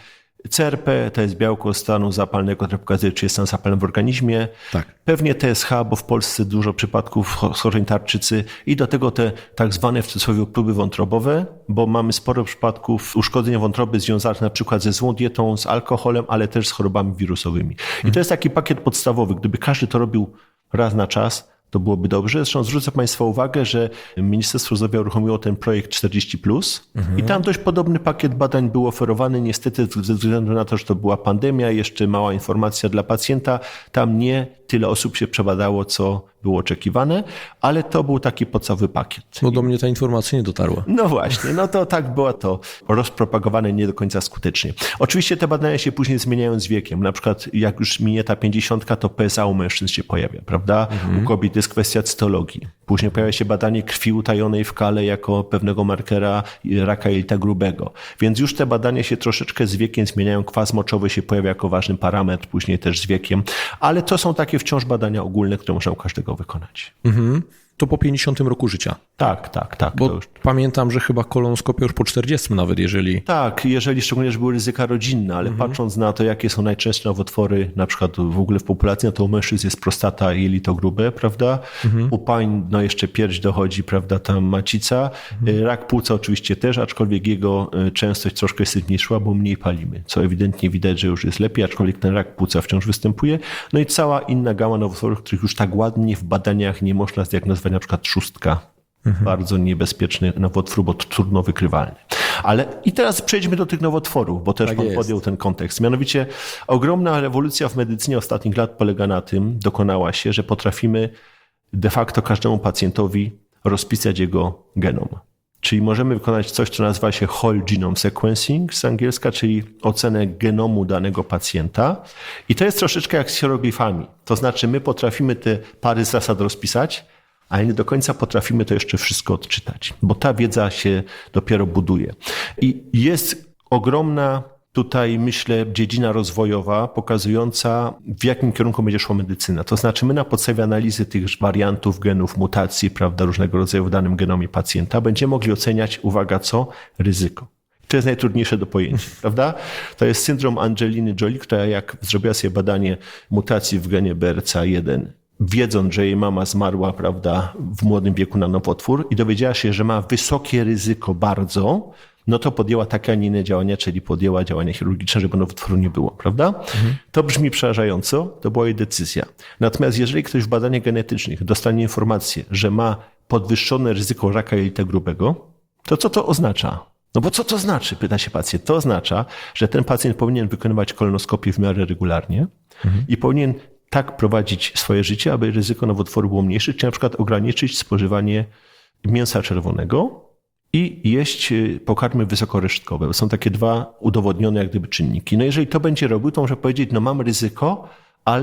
CRP to jest białko stanu zapalnego, które pokazuje, czy jest stan zapalny w organizmie. Tak. Pewnie TSH, bo w Polsce dużo przypadków schorzeń tarczycy i do tego te tak zwane w cudzysłowie próby wątrobowe, bo mamy sporo przypadków uszkodzenia wątroby związanych na przykład ze złą dietą, z alkoholem, ale też z chorobami wirusowymi. I to jest taki pakiet podstawowy. Gdyby każdy to robił raz na czas, to byłoby dobrze. Zresztą zwrócę Państwa uwagę, że Ministerstwo Zdrowia uruchomiło ten projekt 40+, i tam dość podobny pakiet badań był oferowany. Niestety ze względu na to, że to była pandemia, jeszcze mała informacja dla pacjenta, tam nie tyle osób się przebadało, co było oczekiwane, ale to był taki podstawowy pakiet. No do mnie ta informacja nie dotarła. No właśnie, no to tak było to rozpropagowane nie do końca skutecznie. Oczywiście te badania się później zmieniają z wiekiem. Na przykład jak już minie ta 50, to PSA u mężczyzn się pojawia, prawda? U kobiet jest kwestia cytologii. Później pojawia się badanie krwi utajonej w kale jako pewnego markera raka jelita grubego. Więc już te badania się troszeczkę z wiekiem zmieniają. Kwas moczowy się pojawia jako ważny parametr, później też z wiekiem. Ale to są takie wciąż badania ogólne, które można u każdego wykonać. To po 50 roku życia. Tak. Bo to już... pamiętam, że chyba kolonoskopia już po 40 nawet, jeżeli... Tak, jeżeli szczególnie, że były ryzyka rodzinne, ale patrząc na to, jakie są najczęstsze nowotwory, na przykład w ogóle w populacji, no to u mężczyzn jest prostata i jelito grube, prawda? U pań, no jeszcze pierś dochodzi, prawda, tam macica. Rak płuca oczywiście też, aczkolwiek jego częstość troszkę jest zmniejszyła, bo mniej palimy, co ewidentnie widać, że już jest lepiej, aczkolwiek ten rak płuca wciąż występuje. No i cała inna gama nowotworów, których już tak ładnie w badaniach nie można zdiagnozować, na przykład trzustka. Bardzo niebezpieczny nowotwór, bo trudno wykrywalny. Ale i teraz przejdźmy do tych nowotworów, bo też Tak pan jest. podjął ten kontekst. Mianowicie ogromna rewolucja w medycynie ostatnich lat polega na tym, dokonała się, że potrafimy de facto każdemu pacjentowi rozpisać jego genom. Czyli możemy wykonać coś, co nazywa się whole genome sequencing z angielska, czyli ocenę genomu danego pacjenta. I to jest troszeczkę jak z hieroglifami. To znaczy my potrafimy te pary zasad rozpisać, ale nie do końca potrafimy to jeszcze wszystko odczytać, bo ta wiedza się dopiero buduje. I jest ogromna tutaj, myślę, dziedzina rozwojowa pokazująca, w jakim kierunku będzie szła medycyna. To znaczy my na podstawie analizy tych wariantów genów, mutacji, prawda, różnego rodzaju w danym genomie pacjenta będziemy mogli oceniać, uwaga, co? Ryzyko. To jest najtrudniejsze do pojęcia, prawda? To jest syndrom Angeliny Jolie, która jak zrobiła sobie badanie mutacji w genie BRCA1, wiedząc, że jej mama zmarła, prawda, w młodym wieku na nowotwór i dowiedziała się, że ma wysokie ryzyko bardzo, no to podjęła takie, a nie inne działania, czyli podjęła działania chirurgiczne, żeby nowotworu nie było, prawda? To brzmi przerażająco, to była jej decyzja. Natomiast jeżeli ktoś w badaniach genetycznych dostanie informację, że ma podwyższone ryzyko raka jelita grubego, to co to oznacza? No bo co to znaczy, pyta się pacjent. To oznacza, że ten pacjent powinien wykonywać kolonoskopię w miarę regularnie i powinien tak prowadzić swoje życie, aby ryzyko nowotworu było mniejsze, czy na przykład ograniczyć spożywanie mięsa czerwonego i jeść pokarmy wysokoresztkowe. Są takie dwa udowodnione jak gdyby czynniki. No jeżeli to będzie robił, to może powiedzieć, no mam ryzyko, ale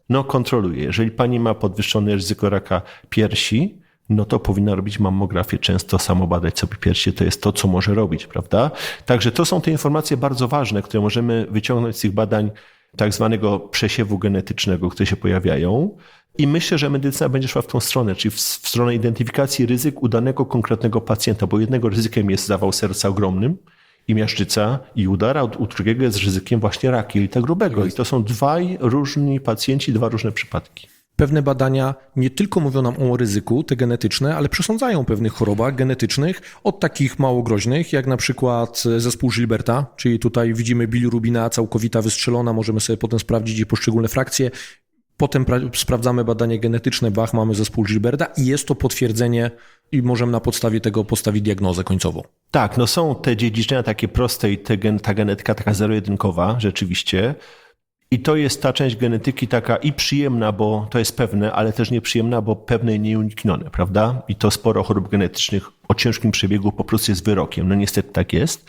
No kontroluje. Jeżeli pani ma podwyższone ryzyko raka piersi, no to powinna robić mammografię, często samobadać sobie piersi. To jest to, co może robić, prawda? Także to są te informacje bardzo ważne, które możemy wyciągnąć z tych badań tak zwanego przesiewu genetycznego, które się pojawiają. I myślę, że medycyna będzie szła w tą stronę, czyli w stronę identyfikacji ryzyk u danego konkretnego pacjenta, bo jednego ryzykiem jest zawał serca ogromnym i miażdżyca i udar, a u drugiego jest ryzykiem właśnie rak jelita grubego. I to są dwaj różni pacjenci, dwa różne przypadki. Pewne badania nie tylko mówią nam o ryzyku, te genetyczne, ale przesądzają o pewnych chorobach genetycznych, od takich mało groźnych, jak na przykład zespół Gilberta, czyli tutaj widzimy bilirubina całkowita wystrzelona, możemy sobie potem sprawdzić jej poszczególne frakcje. Potem sprawdzamy badanie genetyczne, mamy zespół Gilberta i jest to potwierdzenie i możemy na podstawie tego postawić diagnozę końcową. Tak, no są te dziedziczenia takie proste i ta genetyka taka zero-jedynkowa rzeczywiście. I to jest ta część genetyki taka i przyjemna, bo to jest pewne, ale też nieprzyjemna, bo pewne i nieuniknione, prawda? I to sporo chorób genetycznych o ciężkim przebiegu po prostu jest wyrokiem. No niestety tak jest.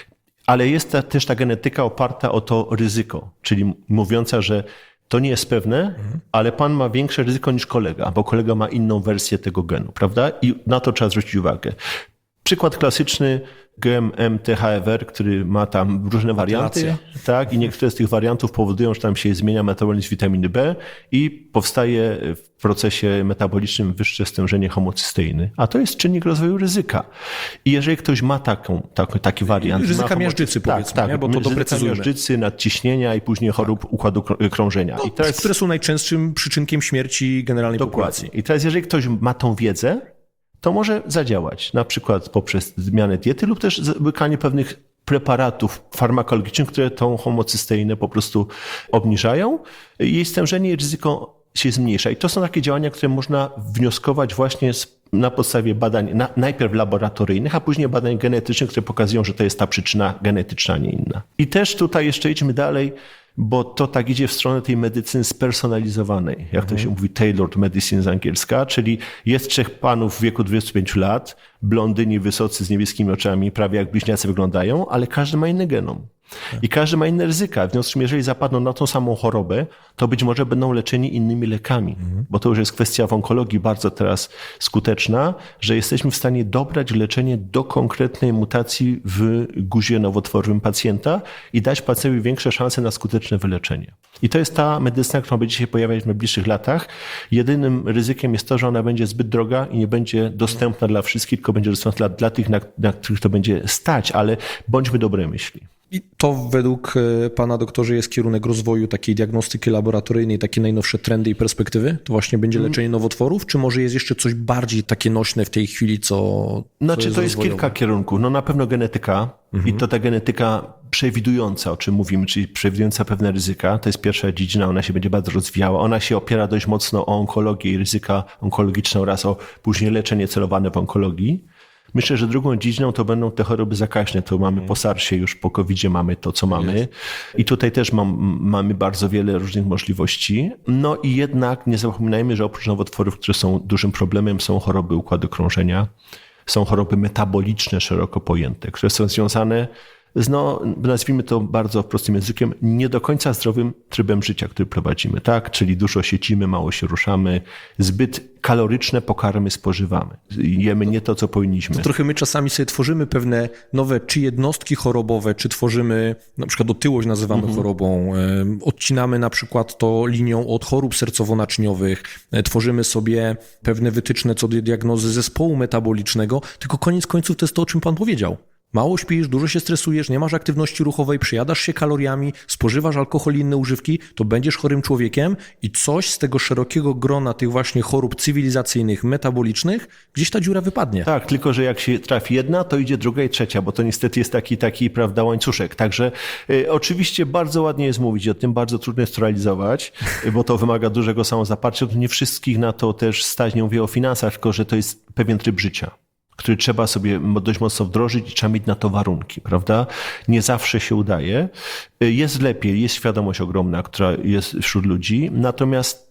Ale jest też ta genetyka oparta o to ryzyko, czyli mówiąca, że to nie jest pewne, ale pan ma większe ryzyko niż kolega, bo kolega ma inną wersję tego genu, prawda? I na to trzeba zwrócić uwagę. Przykład klasyczny, gen MTHFR, który ma tam różne warianty, tak, i niektóre z tych wariantów powodują, że tam się zmienia metabolizm witaminy B i powstaje w procesie metabolicznym wyższe stężenie homocysteiny. A to jest czynnik rozwoju ryzyka. I jeżeli ktoś ma taki wariant... Ryzyka miażdżycy, powiedzmy, tak, nie? Bo to doprecyzujmy. Miażdżycy, nadciśnienia i później chorób układu krążenia. I teraz, które są najczęstszym przyczynkiem śmierci generalnej populacji. I teraz jeżeli ktoś ma tą wiedzę, to może zadziałać, na przykład poprzez zmianę diety lub też łykanie pewnych preparatów farmakologicznych, które tą homocysteinę po prostu obniżają. Jej stężenie i ryzyko się zmniejsza. I to są takie działania, które można wnioskować właśnie na podstawie badań najpierw laboratoryjnych, a później badań genetycznych, które pokazują, że to jest ta przyczyna genetyczna, a nie inna. I też tutaj jeszcze idźmy dalej, bo to tak idzie w stronę tej medycyny spersonalizowanej, jak to się mówi, tailored medicine z angielska, czyli jest trzech panów w wieku 25 lat, blondyni, wysocy, z niebieskimi oczami, prawie jak bliźniacy wyglądają, ale każdy ma inny genom. I każdy ma inne ryzyka. W związku z tym, jeżeli zapadną na tą samą chorobę, to być może będą leczeni innymi lekami. Bo to już jest kwestia w onkologii bardzo teraz skuteczna, że jesteśmy w stanie dobrać leczenie do konkretnej mutacji w guzie nowotworowym pacjenta i dać pacjentowi większe szanse na skuteczne wyleczenie. I to jest ta medycyna, która będzie się pojawiać w najbliższych latach. Jedynym ryzykiem jest to, że ona będzie zbyt droga i nie będzie dostępna dla wszystkich, tylko będzie dostępna dla tych, na których to będzie stać, ale bądźmy dobrej myśli. I to według pana doktorze jest kierunek rozwoju takiej diagnostyki laboratoryjnej, takie najnowsze trendy i perspektywy? To właśnie będzie leczenie nowotworów? Czy może jest jeszcze coś bardziej takie nośne w tej chwili, co Znaczy, to jest rozwojowe? kilka kierunków. No na pewno genetyka i to ta genetyka przewidująca, o czym mówimy, czyli przewidująca pewne ryzyka. To jest pierwsza dziedzina, ona się będzie bardzo rozwijała. Ona się opiera dość mocno o onkologię i ryzyka onkologiczne oraz o później leczenie celowane w onkologii. Myślę, że drugą dziedziną to będą te choroby zakaźne. To mamy po SARS-ie już, po COVID-zie mamy to, co mamy. I tutaj też mamy bardzo wiele różnych możliwości. No i jednak nie zapominajmy, że oprócz nowotworów, które są dużym problemem, są choroby układu krążenia, są choroby metaboliczne szeroko pojęte, które są związane z, nazwijmy to bardzo prostym językiem, nie do końca zdrowym trybem życia, który prowadzimy, tak? Czyli dużo siedzimy, mało się ruszamy, zbyt kaloryczne pokarmy spożywamy. Jemy nie to, co powinniśmy. To trochę my czasami sobie tworzymy pewne nowe czy jednostki chorobowe, czy tworzymy, na przykład otyłość nazywamy chorobą, odcinamy na przykład to linią od chorób sercowo-naczyniowych, tworzymy sobie pewne wytyczne co do diagnozy zespołu metabolicznego, tylko koniec końców to jest to, o czym pan powiedział. Mało śpisz, dużo się stresujesz, nie masz aktywności ruchowej, przejadasz się kaloriami, spożywasz alkohol i inne używki, to będziesz chorym człowiekiem i coś z tego szerokiego grona tych właśnie chorób cywilizacyjnych, metabolicznych, gdzieś ta dziura wypadnie. Tak, tylko że jak się trafi jedna, to idzie druga i trzecia, bo to niestety jest taki prawda, łańcuszek. Także oczywiście bardzo ładnie jest mówić o tym, bardzo trudno jest to realizować, bo to wymaga dużego samozaparcia. Nie wszystkich na to też stać, nie mówię o finansach, tylko że to jest pewien tryb życia, który trzeba sobie dość mocno wdrożyć i trzeba mieć na to warunki, prawda? Nie zawsze się udaje. Jest lepiej, jest świadomość ogromna, która jest wśród ludzi, natomiast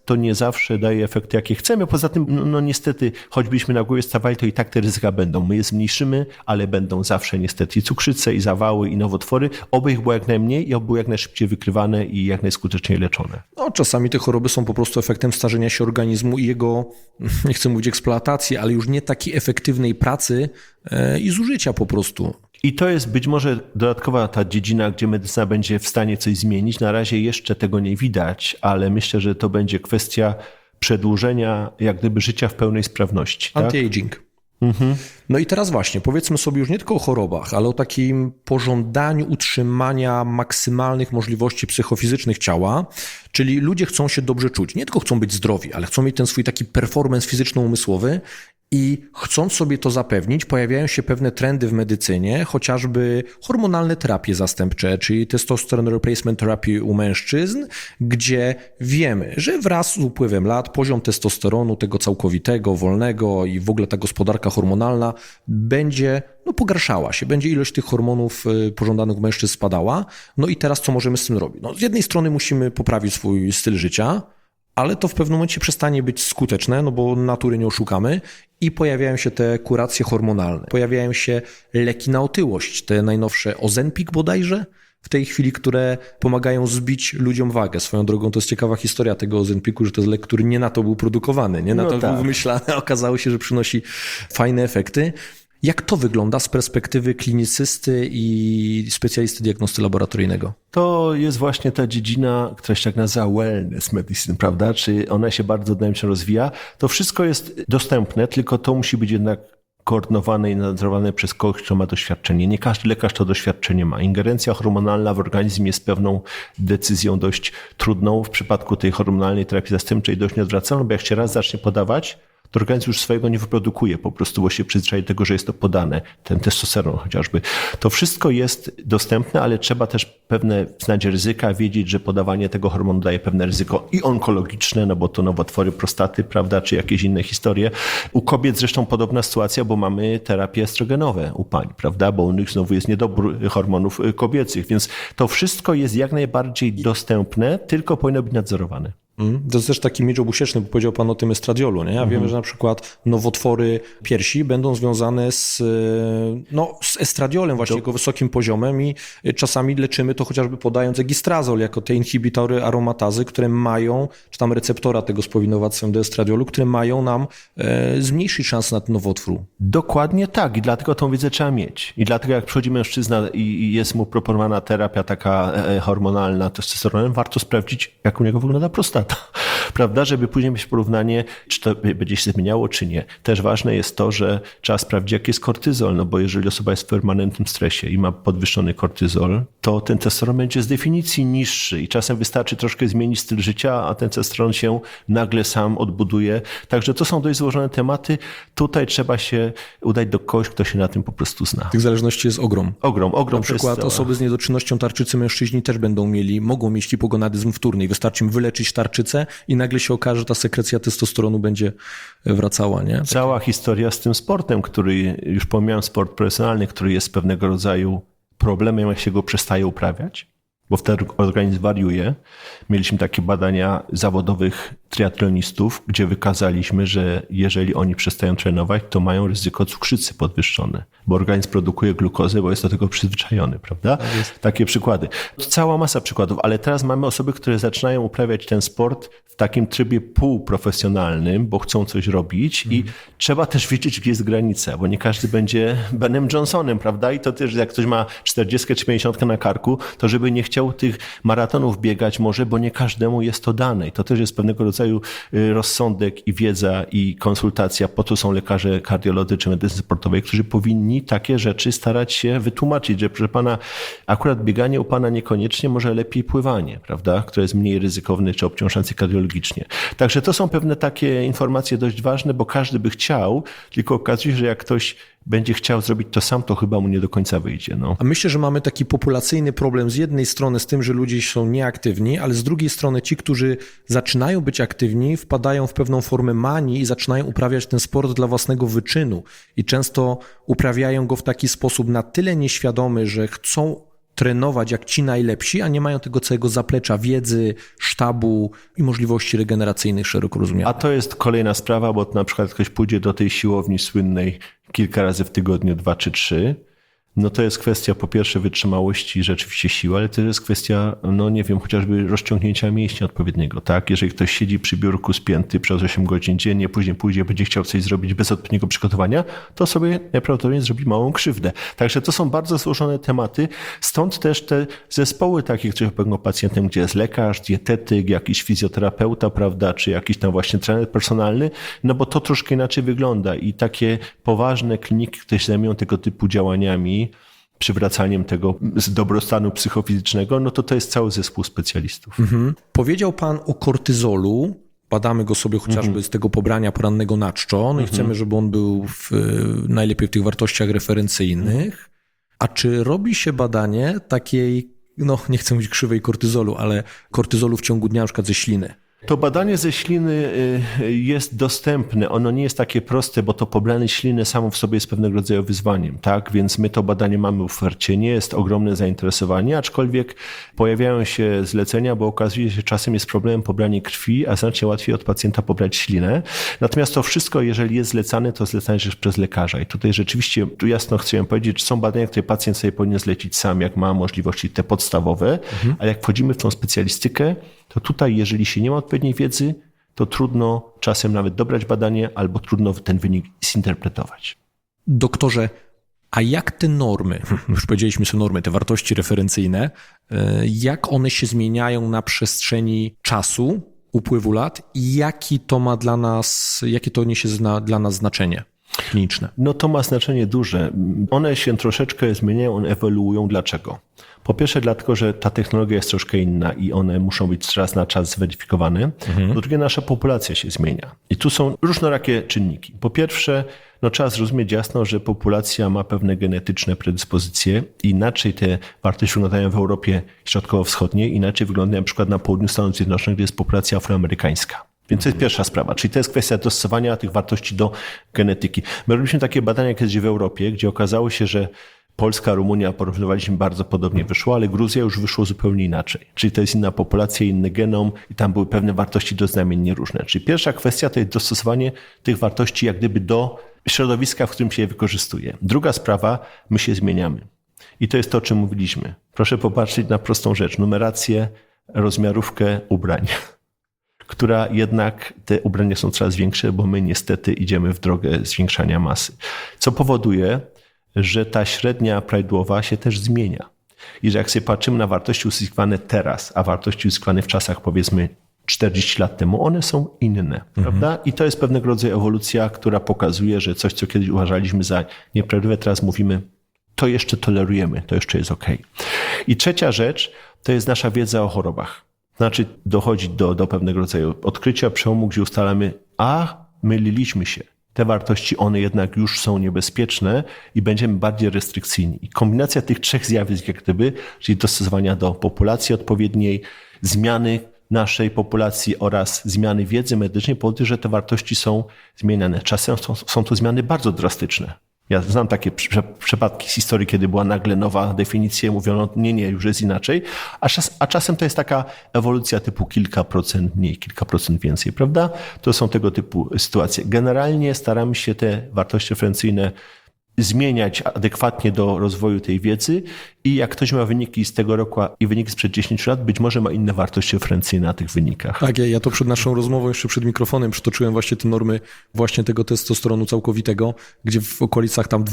to nie zawsze daje efekty, jakie chcemy. Poza tym, no niestety, choćbyśmy na głowie stawali, to i tak te ryzyka będą. My je zmniejszymy, ale będą zawsze niestety i cukrzyce, i zawały, i nowotwory. Oby ich było jak najmniej i oby były jak najszybciej wykrywane i jak najskuteczniej leczone. No, czasami te choroby są po prostu efektem starzenia się organizmu i jego, nie chcę mówić eksploatacji, ale już nie takiej efektywnej pracy i zużycia po prostu. I to jest być może dodatkowa ta dziedzina, gdzie medycyna będzie w stanie coś zmienić. Na razie jeszcze tego nie widać, ale myślę, że to będzie kwestia przedłużenia jak gdyby życia w pełnej sprawności. Tak? Anti-aging. No i teraz właśnie, powiedzmy sobie już nie tylko o chorobach, ale o takim pożądaniu utrzymania maksymalnych możliwości psychofizycznych ciała, czyli ludzie chcą się dobrze czuć. Nie tylko chcą być zdrowi, ale chcą mieć ten swój taki performance fizyczno-umysłowy i chcąc sobie to zapewnić, pojawiają się pewne trendy w medycynie, chociażby hormonalne terapie zastępcze, czyli testosterone replacement therapy u mężczyzn, gdzie wiemy, że wraz z upływem lat poziom testosteronu, tego całkowitego, wolnego i w ogóle ta gospodarka hormonalna będzie pogarszała się, będzie ilość tych hormonów pożądanych u mężczyzn spadała. No i teraz co możemy z tym robić? No, z jednej strony musimy poprawić swój styl życia, ale to w pewnym momencie przestanie być skuteczne, no bo natury nie oszukamy i pojawiają się te kuracje hormonalne. Pojawiają się leki na otyłość, te najnowsze Ozempic bodajże w tej chwili, które pomagają zbić ludziom wagę. Swoją drogą to jest ciekawa historia tego Ozempicu, że to jest lek, który nie na to był produkowany, nie na to był wymyślany, a okazało się, że przynosi fajne efekty. Jak to wygląda z perspektywy klinicysty i specjalisty diagnosty laboratoryjnego? To jest właśnie ta dziedzina, która się tak nazywa wellness medicine, prawda? Czy ona się bardzo dynamicznie rozwija. To wszystko jest dostępne, tylko to musi być jednak koordynowane i nadzorowane przez kogoś, kto ma doświadczenie. Nie każdy lekarz to doświadczenie ma. Ingerencja hormonalna w organizm jest pewną decyzją dość trudną. W przypadku tej hormonalnej terapii zastępczej dość nieodwracalną, bo jak się raz zacznie podawać, to organizm już swojego nie wyprodukuje, po prostu bo się przyzwyczai do tego, że jest to podane, ten testosteron chociażby. To wszystko jest dostępne, ale trzeba też pewne znać ryzyka, wiedzieć, że podawanie tego hormonu daje pewne ryzyko i onkologiczne, no bo to nowotwory prostaty, prawda, czy jakieś inne historie. U kobiet zresztą podobna sytuacja, bo mamy terapie estrogenowe u pań, prawda, bo u nich znowu jest niedobór hormonów kobiecych, więc to wszystko jest jak najbardziej dostępne, tylko powinno być nadzorowane. To jest też taki miecz obusieczny, bo powiedział pan o tym estradiolu, nie? A wiemy, że na przykład nowotwory piersi będą związane z estradiolem właśnie, jego wysokim poziomem i czasami leczymy to chociażby podając egistrazol jako te inhibitory aromatazy, które mają, czy tam receptora tego spowinowactwem do estradiolu, które mają nam zmniejszyć szansę na ten nowotwór. Dokładnie tak i dlatego tą wiedzę trzeba mieć. I dlatego jak przychodzi mężczyzna i jest mu proponowana terapia taka hormonalna testosteronem, warto sprawdzić, jak u niego wygląda prostata. Prawda, żeby później mieć porównanie, czy to będzie się zmieniało, czy nie. Też ważne jest to, że trzeba sprawdzić, jaki jest kortyzol, no bo jeżeli osoba jest w permanentnym stresie i ma podwyższony kortyzol, to ten testosteron będzie z definicji niższy i czasem wystarczy troszkę zmienić styl życia, a ten testosteron się nagle sam odbuduje. Także to są dość złożone tematy. Tutaj trzeba się udać do kogoś, kto się na tym po prostu zna. Tych zależności jest ogrom. Ogrom. Na przykład osoby z niedoczynnością tarczycy, mężczyźni też mogą mieć hipogonadyzm wtórny i wystarczy im wyleczyć tarczycę i nagle się okaże, że ta sekrecja testosteronu będzie wracała, nie? Cała historia z tym sportem, który, już pomijam sport profesjonalny, który jest pewnego rodzaju problemem, jak się go przestaje uprawiać, bo wtedy organizm wariuje. Mieliśmy takie badania zawodowych triatlonistów, gdzie wykazaliśmy, że jeżeli oni przestają trenować, to mają ryzyko cukrzycy podwyższone, bo organizm produkuje glukozę, bo jest do tego przyzwyczajony, prawda? Takie przykłady. Cała masa przykładów, ale teraz mamy osoby, które zaczynają uprawiać ten sport w takim trybie półprofesjonalnym, bo chcą coś robić i trzeba też wiedzieć, gdzie jest granica, bo nie każdy będzie Benem Johnsonem, prawda? I to też jak ktoś ma 40 czy 50 na karku, to żeby nie chciał tych maratonów biegać może, bo nie każdemu jest to dane. I to też jest pewnego rodzaju rozsądek i wiedza i konsultacja. Po to są lekarze kardiolodzy czy medycyny sportowej, którzy powinni takie rzeczy starać się wytłumaczyć, że proszę pana, akurat bieganie u pana niekoniecznie, może lepiej pływanie, prawda, które jest mniej ryzykowne czy obciążające kardiologicznie. Także to są pewne takie informacje dość ważne, bo każdy by chciał, tylko okazuje się, że jak ktoś będzie chciał zrobić to sam, to chyba mu nie do końca wyjdzie. No. A myślę, że mamy taki populacyjny problem z jednej strony z tym, że ludzie są nieaktywni, ale z drugiej strony ci, którzy zaczynają być aktywni, wpadają w pewną formę manii i zaczynają uprawiać ten sport dla własnego wyczynu. I często uprawiają go w taki sposób na tyle nieświadomy, że chcą trenować jak ci najlepsi, a nie mają tego całego zaplecza wiedzy, sztabu i możliwości regeneracyjnych szeroko rozumianych. A to jest kolejna sprawa, bo na przykład ktoś pójdzie do tej siłowni słynnej kilka razy w tygodniu, 2 czy 3, no to jest kwestia po pierwsze wytrzymałości, rzeczywiście siły, ale to jest kwestia, no nie wiem, chociażby rozciągnięcia mięśnia odpowiedniego, tak? Jeżeli ktoś siedzi przy biurku spięty przez 8 godzin dziennie, później pójdzie, będzie chciał coś zrobić bez odpowiedniego przygotowania, to sobie najprawdopodobniej zrobi małą krzywdę. Także to są bardzo złożone tematy, stąd też te zespoły takich, których pewno pacjentem, gdzie jest lekarz, dietetyk, jakiś fizjoterapeuta, prawda, czy jakiś tam właśnie trener personalny, no bo to troszkę inaczej wygląda i takie poważne kliniki, które się zajmują tego typu działaniami, przywracaniem tego dobrostanu psychofizycznego, no to jest cały zespół specjalistów. Powiedział pan o kortyzolu. Badamy go sobie chociażby z tego pobrania porannego na czczo. No i chcemy, żeby on był najlepiej w tych wartościach referencyjnych. A czy robi się badanie takiej, no nie chcę mówić krzywej kortyzolu, ale kortyzolu w ciągu dnia, na przykład ze śliny? To badanie ze śliny jest dostępne. Ono nie jest takie proste, bo to pobranie śliny samo w sobie jest pewnego rodzaju wyzwaniem, tak? Więc my to badanie mamy w ofercie. Nie jest ogromne zainteresowanie, aczkolwiek pojawiają się zlecenia, bo okazuje się, że czasem jest problemem pobranie krwi, a znacznie łatwiej od pacjenta pobrać ślinę. Natomiast to wszystko, jeżeli jest zlecane, to zlecane jest przez lekarza. I tutaj rzeczywiście, tu jasno chcę powiedzieć, że są badania, które pacjent sobie powinien zlecić sam, jak ma możliwości te podstawowe, a jak wchodzimy w tą specjalistykę, to tutaj, jeżeli się nie ma odpowiedniej wiedzy, to trudno czasem nawet dobrać badanie albo trudno ten wynik zinterpretować. Doktorze, a jak te normy, już powiedzieliśmy sobie normy, te wartości referencyjne, jak one się zmieniają na przestrzeni czasu, upływu lat i jakie to niesie dla nas znaczenie kliniczne? No to ma znaczenie duże. One się troszeczkę zmieniają, one ewoluują. Dlaczego? Po pierwsze dlatego, że ta technologia jest troszkę inna i one muszą być raz na czas zweryfikowane. Po drugie, nasza populacja się zmienia. I tu są różnorakie czynniki. Po pierwsze, no trzeba zrozumieć jasno, że populacja ma pewne genetyczne predyspozycje. Inaczej te wartości wyglądają w Europie Środkowo-Wschodniej, inaczej wyglądają na przykład na południu Stanów Zjednoczonych, gdzie jest populacja afroamerykańska. Więc to jest pierwsza sprawa, czyli to jest kwestia dostosowania tych wartości do genetyki. My robiliśmy takie badania kiedyś w Europie, gdzie okazało się, że Polska, Rumunia porównywaliśmy bardzo podobnie wyszło, ale Gruzja już wyszło zupełnie inaczej. Czyli to jest inna populacja, inny genom i tam były pewne wartości doznamiennie różne. Czyli pierwsza kwestia to jest dostosowanie tych wartości jak gdyby do środowiska, w którym się je wykorzystuje. Druga sprawa, my się zmieniamy. I to jest to, o czym mówiliśmy. Proszę popatrzeć na prostą rzecz. Numerację, rozmiarówkę ubrań, która jednak te ubrania są coraz większe, bo my niestety idziemy w drogę zwiększania masy. Co powoduje, że ta średnia prawidłowa się też zmienia. I że jak sobie patrzymy na wartości uzyskiwane teraz, a wartości uzyskiwane w czasach powiedzmy 40 lat temu, one są inne, prawda? I to jest pewnego rodzaju ewolucja, która pokazuje, że coś, co kiedyś uważaliśmy za nieprawdziwe, teraz mówimy, to jeszcze tolerujemy, to jeszcze jest okej. I trzecia rzecz, to jest nasza wiedza o chorobach. Znaczy dochodzi do pewnego rodzaju odkrycia, przełomu, gdzie ustalamy, myliliśmy się. Te wartości, one jednak już są niebezpieczne i będziemy bardziej restrykcyjni. I kombinacja tych trzech zjawisk, jak gdyby, czyli dostosowania do populacji odpowiedniej, zmiany naszej populacji oraz zmiany wiedzy medycznej powoduje, że te wartości są zmieniane. Czasem są to zmiany bardzo drastyczne. Ja znam takie przypadki z historii, kiedy była nagle nowa definicja, mówiono, nie, już jest inaczej, a czasem to jest taka ewolucja typu kilka procent mniej, kilka procent więcej, prawda? To są tego typu sytuacje. Generalnie staramy się te wartości referencyjne zmieniać adekwatnie do rozwoju tej wiedzy i jak ktoś ma wyniki z tego roku i wyniki sprzed 10 lat, być może ma inne wartości referencyjne na tych wynikach. Tak, ja to przed naszą rozmową, jeszcze przed mikrofonem przytoczyłem właśnie te normy właśnie tego testosteronu całkowitego, gdzie w okolicach tam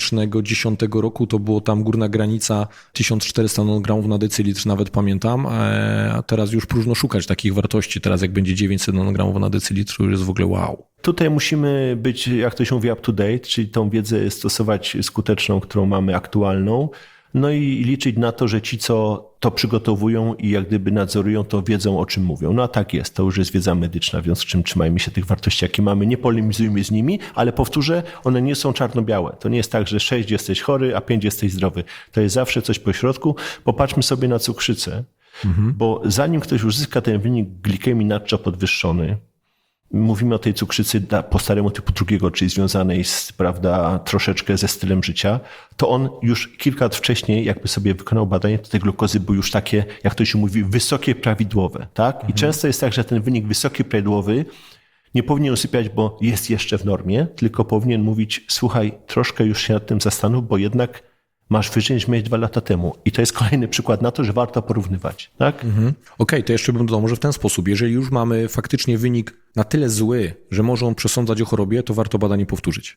2010 roku to było tam górna granica 1400 nanogramów na decylitr, nawet pamiętam, a teraz już próżno szukać takich wartości. Teraz jak będzie 900 nanogramów na decylitr, to już jest w ogóle wow. Tutaj musimy być, jak to się mówi, up to date, czyli tą wiedzę stosować skuteczną, którą mamy aktualną, no i liczyć na to, że ci, co to przygotowują i jak gdyby nadzorują, to wiedzą, o czym mówią. No a tak jest, to już jest wiedza medyczna, w związku z czym trzymajmy się tych wartości, jakie mamy, nie polemizujmy z nimi, ale powtórzę, one nie są czarno-białe. To nie jest tak, że 6 jesteś chory, a 5 jesteś zdrowy. To jest zawsze coś pośrodku. Popatrzmy sobie na cukrzycę, bo zanim ktoś uzyska ten wynik glikemii nadczo podwyższony, mówimy o tej cukrzycy po staremu typu drugiego, czyli związanej z, prawda, troszeczkę ze stylem życia, to on już kilka lat wcześniej, jakby sobie wykonał badanie, to te glukozy były już takie, jak to się mówi, wysokie, prawidłowe, tak? I często jest tak, że ten wynik wysoki, prawidłowy nie powinien usypiać, bo jest jeszcze w normie, tylko powinien mówić, słuchaj, troszkę już się nad tym zastanów, bo jednak masz wyżej niż miałeś 2 lata temu. I to jest kolejny przykład na to, że warto porównywać, tak? Okej, to jeszcze bym dodał może w ten sposób. Jeżeli już mamy faktycznie wynik na tyle zły, że może on przesądzać o chorobie, to warto badanie powtórzyć.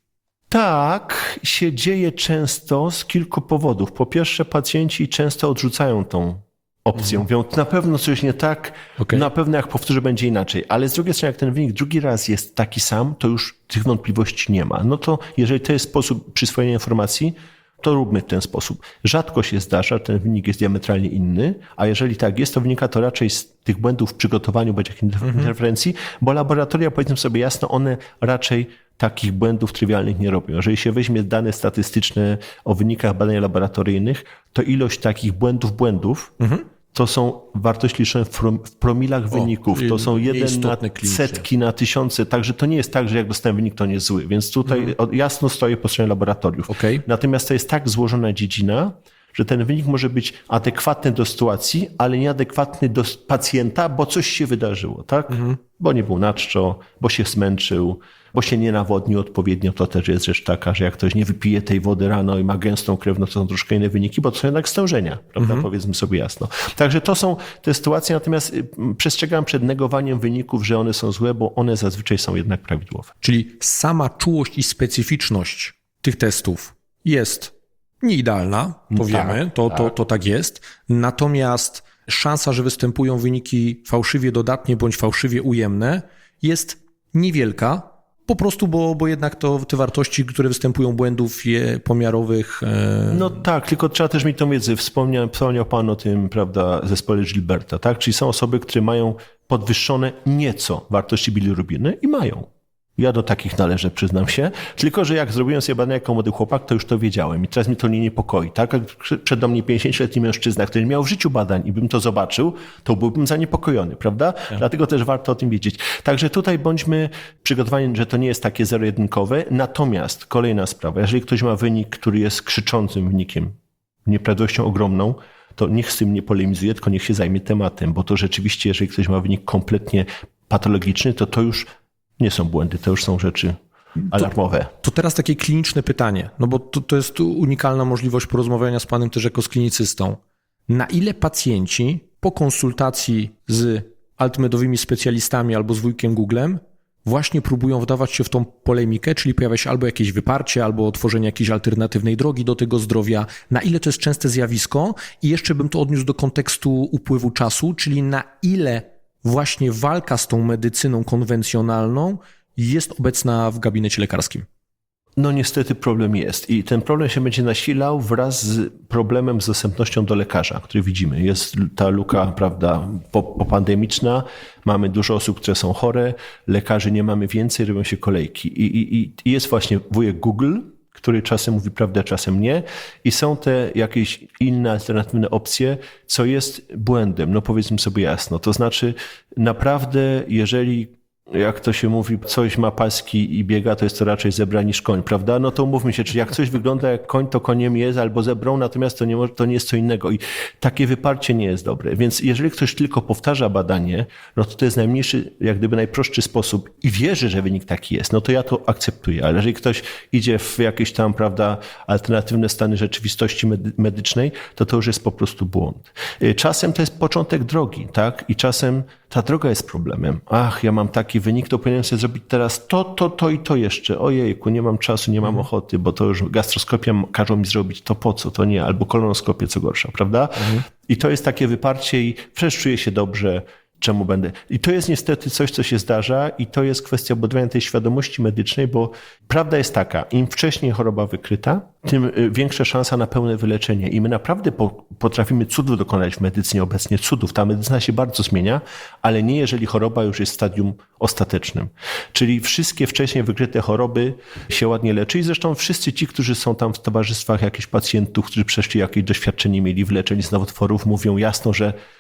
Tak się dzieje często z kilku powodów. Po pierwsze, pacjenci często odrzucają tą opcję. Mówią, na pewno coś nie tak, na pewno jak powtórzę będzie inaczej. Ale z drugiej strony, jak ten wynik drugi raz jest taki sam, to już tych wątpliwości nie ma. No to jeżeli to jest sposób przyswojenia informacji, to róbmy w ten sposób. Rzadko się zdarza, ten wynik jest diametralnie inny, a jeżeli tak jest, to wynika to raczej z tych błędów w przygotowaniu bądź jakichś interwencji, bo laboratoria, powiedzmy sobie jasno, one raczej takich błędów trywialnych nie robią. Jeżeli się weźmie dane statystyczne o wynikach badań laboratoryjnych, to ilość takich błędów to są wartości liczone w promilach wyników. To są 1 na setki, na tysiące. Także to nie jest tak, że jak dostałem wynik, to nie jest zły. Więc tutaj jasno stoję po stronie laboratoriów. Natomiast to jest tak złożona dziedzina, że ten wynik może być adekwatny do sytuacji, ale nieadekwatny do pacjenta, bo coś się wydarzyło, tak? Bo nie był na czczo, bo się zmęczył, bo się nie nawodnił odpowiednio. To też jest rzecz taka, że jak ktoś nie wypije tej wody rano i ma gęstą krew, no to są troszkę inne wyniki, bo to są jednak stężenia, prawda? Powiedzmy sobie jasno. Także to są te sytuacje, natomiast przestrzegam przed negowaniem wyników, że one są złe, bo one zazwyczaj są jednak prawidłowe. Czyli sama czułość i specyficzność tych testów jest nieidealna, powiemy, to tak jest. Natomiast szansa, że występują wyniki fałszywie dodatnie bądź fałszywie ujemne jest niewielka, po prostu, bo jednak te wartości, które występują błędów pomiarowych... No tak, tylko trzeba też mieć tą wiedzę. Wspomniał pan o tym, prawda, zespole Gilberta, tak? Czyli są osoby, które mają podwyższone nieco wartości bilirubiny i mają. Ja do takich należę, przyznam się. Tylko, że jak zrobiłem sobie badania jako młody chłopak, to już to wiedziałem. I teraz mnie to nie niepokoi. Tak? Jak przede mnie 50-letni mężczyzna, który miał w życiu badań i bym to zobaczył, to byłbym zaniepokojony, prawda? Tak. Dlatego też warto o tym wiedzieć. Także tutaj bądźmy przygotowani, że to nie jest takie zero-jedynkowe. Natomiast kolejna sprawa. Jeżeli ktoś ma wynik, który jest krzyczącym wynikiem, nieprawidłowością ogromną, to niech z tym nie polemizuje, tylko niech się zajmie tematem, bo to rzeczywiście, jeżeli ktoś ma wynik kompletnie patologiczny, to już nie są błędy, to już są rzeczy alarmowe. To teraz takie kliniczne pytanie, no bo to jest unikalna możliwość porozmawiania z panem też jako z klinicystą. Na ile pacjenci po konsultacji z altmedowymi specjalistami albo z wujkiem Googlem właśnie próbują wdawać się w tą polemikę, czyli pojawia się albo jakieś wyparcie, albo tworzenie jakiejś alternatywnej drogi do tego zdrowia. Na ile to jest częste zjawisko? I jeszcze bym to odniósł do kontekstu upływu czasu, czyli na ile właśnie walka z tą medycyną konwencjonalną jest obecna w gabinecie lekarskim. No niestety problem jest i ten problem się będzie nasilał wraz z problemem z dostępnością do lekarza, który widzimy. Jest ta luka, prawda, popandemiczna, mamy dużo osób, które są chore, lekarzy nie mamy więcej, robią się kolejki i jest właśnie wujek Google, który czasem mówi prawdę, czasem nie. I są te jakieś inne, alternatywne opcje, co jest błędem. No powiedzmy sobie jasno. To znaczy naprawdę, jeżeli, jak to się mówi, coś ma paski i biega, to jest to raczej zebra niż koń, prawda? No to umówmy się, czyli jak coś wygląda jak koń, to koniem jest albo zebrą, natomiast to nie jest co innego. I takie wyparcie nie jest dobre. Więc jeżeli ktoś tylko powtarza badanie, no to jest najmniejszy, jak gdyby najprostszy sposób i wierzy, że wynik taki jest, no to ja to akceptuję. Ale jeżeli ktoś idzie w jakieś tam, prawda, alternatywne stany rzeczywistości medycznej, to już jest po prostu błąd. Czasem to jest początek drogi, tak? I czasem ta droga jest problemem. Ach, ja mam taki wynik, to powinienem sobie zrobić teraz to i to jeszcze. Ojejku, nie mam czasu, nie mam ochoty, bo to już gastroskopia każą mi zrobić, to po co, to nie, albo kolonoskopię, co gorsza, prawda? I to jest takie wyparcie i przecież czuję się dobrze, czemu będę. I to jest niestety coś, co się zdarza i to jest kwestia budowania tej świadomości medycznej, bo prawda jest taka, im wcześniej choroba wykryta, tym większa szansa na pełne wyleczenie. I my naprawdę potrafimy cudów dokonać w medycynie obecnie, cudów. Ta medycyna się bardzo zmienia, ale nie jeżeli choroba już jest w stadium ostatecznym. Czyli wszystkie wcześniej wykryte choroby się ładnie leczy i zresztą wszyscy ci, którzy są tam w towarzystwach jakichś pacjentów, którzy przeszli jakieś doświadczenie mieli w leczeniu z nowotworów, mówią jasno, że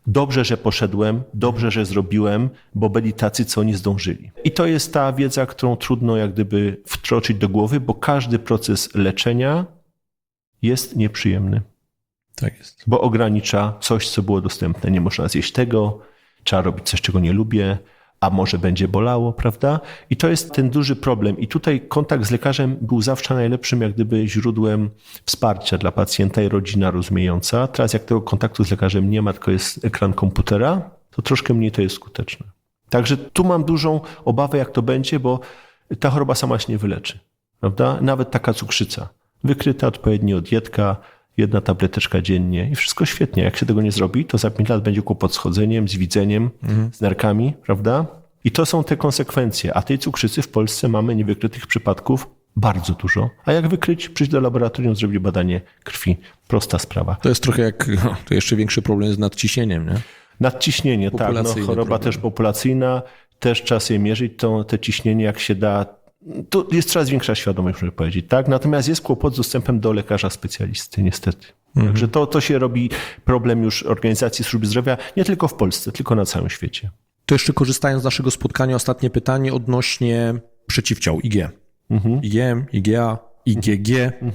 dobrze, że poszedłem, dobrze, że zrobiłem, bo byli tacy, co nie zdążyli. I to jest ta wiedza, którą trudno jak gdyby wtroczyć do głowy, bo każdy proces leczenia jest nieprzyjemny. Tak jest. Bo ogranicza coś, co było dostępne. Nie można zjeść tego, trzeba robić coś, czego nie lubię, a może będzie bolało, prawda? I to jest ten duży problem. I tutaj kontakt z lekarzem był zawsze najlepszym jak gdyby źródłem wsparcia dla pacjenta i rodzina rozumiejąca. Teraz jak tego kontaktu z lekarzem nie ma, tylko jest ekran komputera, to troszkę mniej to jest skuteczne. Także tu mam dużą obawę, jak to będzie, bo ta choroba sama się nie wyleczy, prawda? Nawet taka cukrzyca. Wykryta odpowiednio dietka, 1 tableteczka dziennie i wszystko świetnie. Jak się tego nie zrobi, to za 5 lat będzie kłopot z chodzeniem, z widzeniem, z nerkami, prawda? I to są te konsekwencje. A tej cukrzycy w Polsce mamy niewykrytych przypadków bardzo dużo. A jak wykryć? Przyjść do laboratorium, zrobić badanie krwi. Prosta sprawa. To jest trochę jak, to jeszcze większy problem z nadciśnieniem, nie? Nadciśnienie, tak. No, choroba problem. też populacyjna, też trzeba sobie mierzyć te ciśnienie, jak się da. To jest coraz większa świadomość, muszę powiedzieć, tak? Natomiast jest kłopot z dostępem do lekarza specjalisty, niestety. Także to się robi problem już Organizacji Służby Zdrowia, nie tylko w Polsce, tylko na całym świecie. To jeszcze korzystając z naszego spotkania, ostatnie pytanie odnośnie przeciwciał IG. IgM, IgA, IgG.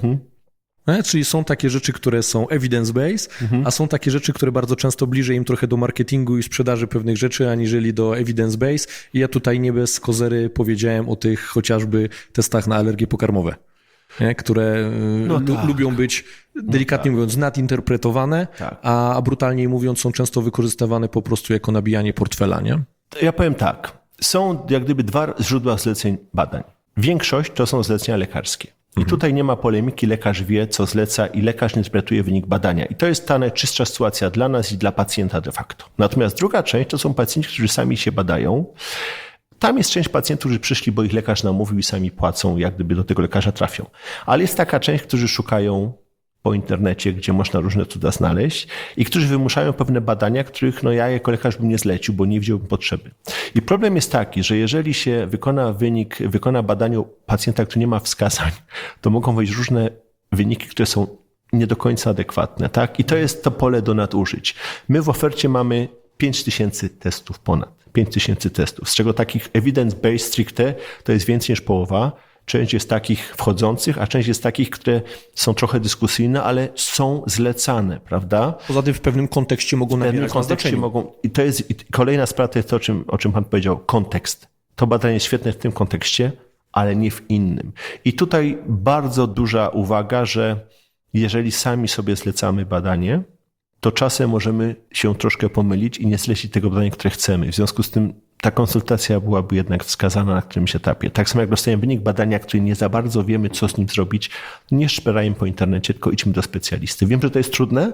Czyli są takie rzeczy, które są evidence-based, a są takie rzeczy, które bardzo często bliżej im trochę do marketingu i sprzedaży pewnych rzeczy, aniżeli do evidence-based. I ja tutaj nie bez kozery powiedziałem o tych chociażby testach na alergie pokarmowe, nie? Które lubią być, delikatnie mówiąc, nadinterpretowane, a brutalniej mówiąc są często wykorzystywane po prostu jako nabijanie portfela, nie? Ja powiem tak. Są jak gdyby 2 źródła zleceń badań. Większość to są zlecenia lekarskie. I tutaj nie ma polemiki, lekarz wie, co zleca i lekarz interpretuje wynik badania. I to jest ta najczystsza sytuacja dla nas i dla pacjenta de facto. Natomiast druga część to są pacjenci, którzy sami się badają. Tam jest część pacjentów, którzy przyszli, bo ich lekarz namówił i sami płacą, jak gdyby do tego lekarza trafią. Ale jest taka część, którzy szukają po internecie, gdzie można różne cuda znaleźć i którzy wymuszają pewne badania, których ja jako lekarz bym nie zlecił, bo nie widziałbym potrzeby. I problem jest taki, że jeżeli się wykona badanie u pacjenta, który nie ma wskazań, to mogą wyjść różne wyniki, które są nie do końca adekwatne, tak? I to jest to pole do nadużyć. My w ofercie mamy 5000 testów ponad. 5000 testów, z czego takich evidence-based stricte to jest więcej niż połowa. Część jest takich wchodzących, a część jest takich, które są trochę dyskusyjne, ale są zlecane, prawda? Poza tym w pewnym kontekście mogą nabierać na znaczeniu. I to jest kolejna sprawa, to jest to, o czym pan powiedział, kontekst. To badanie jest świetne w tym kontekście, ale nie w innym. I tutaj bardzo duża uwaga, że jeżeli sami sobie zlecamy badanie, to czasem możemy się troszkę pomylić i nie zlecić tego badania, które chcemy. W związku z tym ta konsultacja byłaby jednak wskazana na którymś etapie. Tak samo jak dostajemy wynik badania, który nie za bardzo wiemy, co z nim zrobić, nie szperajmy po internecie, tylko idźmy do specjalisty. Wiem, że to jest trudne,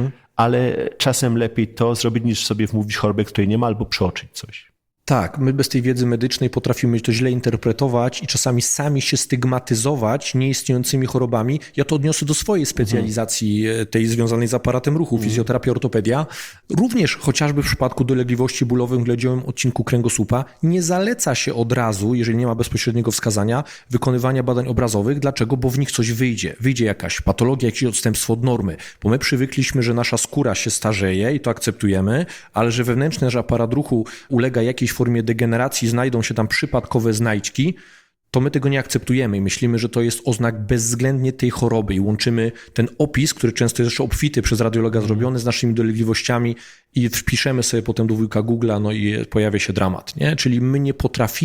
ale czasem lepiej to zrobić, niż sobie wmówić chorobę, której nie ma, albo przeoczyć coś. Tak, my bez tej wiedzy medycznej potrafimy to źle interpretować i czasami sami się stygmatyzować nieistniejącymi chorobami. Ja to odniosę do swojej specjalizacji, tej związanej z aparatem ruchu, fizjoterapia, ortopedia. Również chociażby w przypadku dolegliwości bólowych w gledziowym odcinku kręgosłupa nie zaleca się od razu, jeżeli nie ma bezpośredniego wskazania, wykonywania badań obrazowych. Dlaczego? Bo w nich coś wyjdzie. Wyjdzie jakaś patologia, jakieś odstępstwo od normy. Bo my przywykliśmy, że nasza skóra się starzeje i to akceptujemy, ale że wewnętrzny nasz aparat ruchu ulega jakiejś formie degeneracji, znajdą się tam przypadkowe znajdźki, to my tego nie akceptujemy i myślimy, że to jest oznak bezwzględnie tej choroby i łączymy ten opis, który często jest jeszcze obfity przez radiologa zrobiony, z naszymi dolegliwościami i wpiszemy sobie potem do wujka Google'a, i pojawia się dramat, nie? Czyli my nie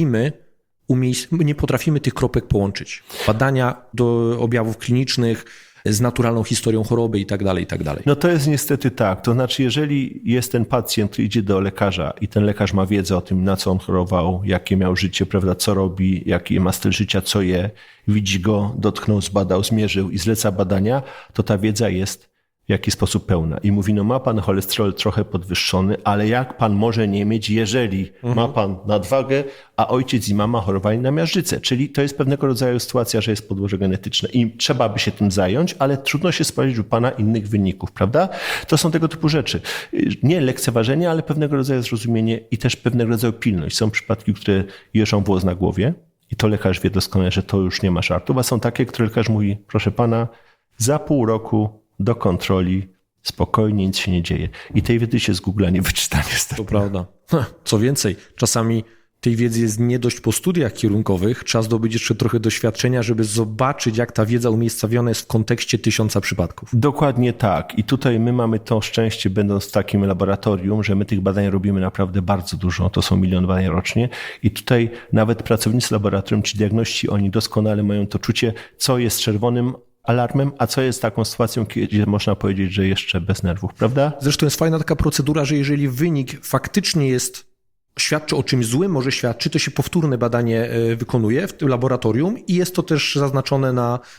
potrafimy tych kropek połączyć. Badania do objawów klinicznych z naturalną historią choroby i tak dalej, i tak dalej. No to jest niestety tak. To znaczy, jeżeli jest ten pacjent, który idzie do lekarza i ten lekarz ma wiedzę o tym, na co on chorował, jakie miał życie, prawda, co robi, jaki ma styl życia, co je, widzi go, dotknął, zbadał, zmierzył i zleca badania, to ta wiedza jest w jakiś sposób pełna. I mówi, ma pan cholesterol trochę podwyższony, ale jak pan może nie mieć, jeżeli ma pan nadwagę, a ojciec i mama chorowali na miażdżycę. Czyli to jest pewnego rodzaju sytuacja, że jest podłoże genetyczne i trzeba by się tym zająć, ale trudno się spodziewać u pana innych wyników, prawda? To są tego typu rzeczy. Nie lekceważenie, ale pewnego rodzaju zrozumienie i też pewnego rodzaju pilność. Są przypadki, które jeżą włos na głowie i to lekarz wie doskonale, że to już nie ma żartów, a są takie, które lekarz mówi, proszę pana, za pół roku do kontroli Spokojnie, nic się nie dzieje. I tej wiedzy się z Google'a nie wyczyta niestety. To prawda. Co więcej, czasami tej wiedzy jest nie dość po studiach kierunkowych, trzeba zdobyć jeszcze trochę doświadczenia, żeby zobaczyć, jak ta wiedza umiejscowiona jest w kontekście 1000 przypadków. Dokładnie tak. I tutaj my mamy to szczęście, będąc w takim laboratorium, że my tych badań robimy naprawdę bardzo dużo. To są 1 000 000 badań rocznie. I tutaj nawet pracownicy laboratorium czy diagności, oni doskonale mają to czucie, co jest czerwonym alarmem, a co jest taką sytuacją, gdzie można powiedzieć, że jeszcze bez nerwów, prawda? Zresztą jest fajna taka procedura, że jeżeli wynik faktycznie świadczy o czymś złym, może świadczy, to się powtórne badanie wykonuje w tym laboratorium i jest to też zaznaczone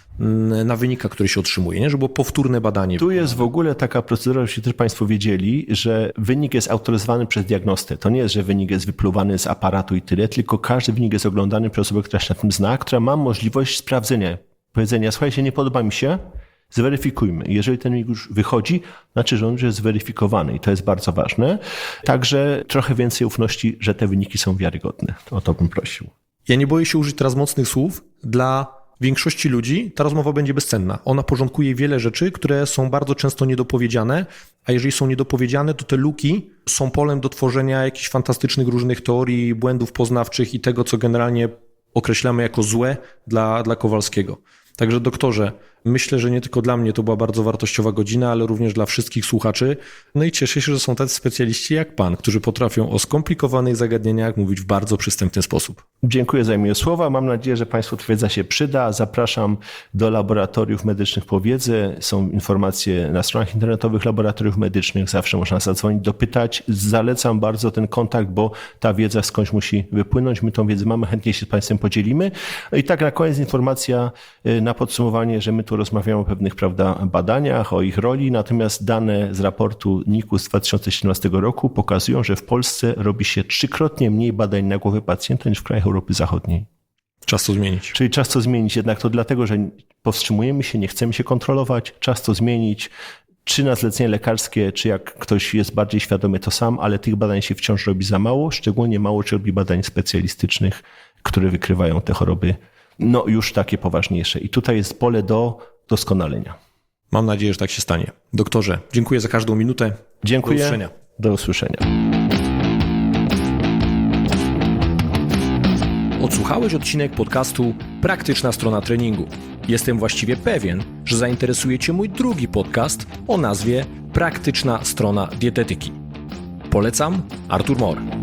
na wynikach, które się otrzymuje, nie? Żeby było powtórne badanie. Tu jest w ogóle taka procedura, żebyście też Państwo wiedzieli, że wynik jest autoryzowany przez diagnostę. To nie jest, że wynik jest wypluwany z aparatu i tyle, tylko każdy wynik jest oglądany przez osobę, która się na tym zna, która ma możliwość sprawdzenia, powiedzenia, słuchajcie, nie podoba mi się, zweryfikujmy. Jeżeli ten wynik już wychodzi, znaczy, że on już jest zweryfikowany i to jest bardzo ważne. Także trochę więcej ufności, że te wyniki są wiarygodne. O to bym prosił. Ja nie boję się użyć teraz mocnych słów. Dla większości ludzi ta rozmowa będzie bezcenna. Ona porządkuje wiele rzeczy, które są bardzo często niedopowiedziane, a jeżeli są niedopowiedziane, to te luki są polem do tworzenia jakichś fantastycznych różnych teorii, błędów poznawczych i tego, co generalnie określamy jako złe dla Kowalskiego. Także doktorze, myślę, że nie tylko dla mnie to była bardzo wartościowa godzina, ale również dla wszystkich słuchaczy. No i cieszę się, że są tacy specjaliści jak pan, którzy potrafią o skomplikowanych zagadnieniach mówić w bardzo przystępny sposób. Dziękuję za miłe słowa. Mam nadzieję, że Państwu ta wiedza się przyda. Zapraszam do laboratoriów medycznych po wiedzę. Są informacje na stronach internetowych laboratoriów medycznych. Zawsze można zadzwonić, dopytać. Zalecam bardzo ten kontakt, bo ta wiedza skądś musi wypłynąć. My tą wiedzę mamy, chętnie się z Państwem podzielimy. No i tak na koniec informacja na podsumowanie, że my tu rozmawiamy o pewnych, prawda, badaniach, o ich roli, natomiast dane z raportu NIK-u z 2017 roku pokazują, że w Polsce robi się 3-krotnie mniej badań na głowę pacjenta niż w krajach Europy Zachodniej. Czas to zmienić. Czyli czas to zmienić, jednak to dlatego, że powstrzymujemy się, nie chcemy się kontrolować, czas to zmienić. Czy na zlecenie lekarskie, czy jak ktoś jest bardziej świadomy, to sam, ale tych badań się wciąż robi za mało, szczególnie mało się robi badań specjalistycznych, które wykrywają te choroby, no już takie poważniejsze. I tutaj jest pole do doskonalenia. Mam nadzieję, że tak się stanie. Doktorze, dziękuję za każdą minutę. Dziękuję. Do usłyszenia. Do usłyszenia. Odsłuchałeś odcinek podcastu Praktyczna strona treningu. Jestem właściwie pewien, że zainteresuje Cię mój drugi podcast o nazwie Praktyczna strona dietetyki. Polecam, Artur Mor.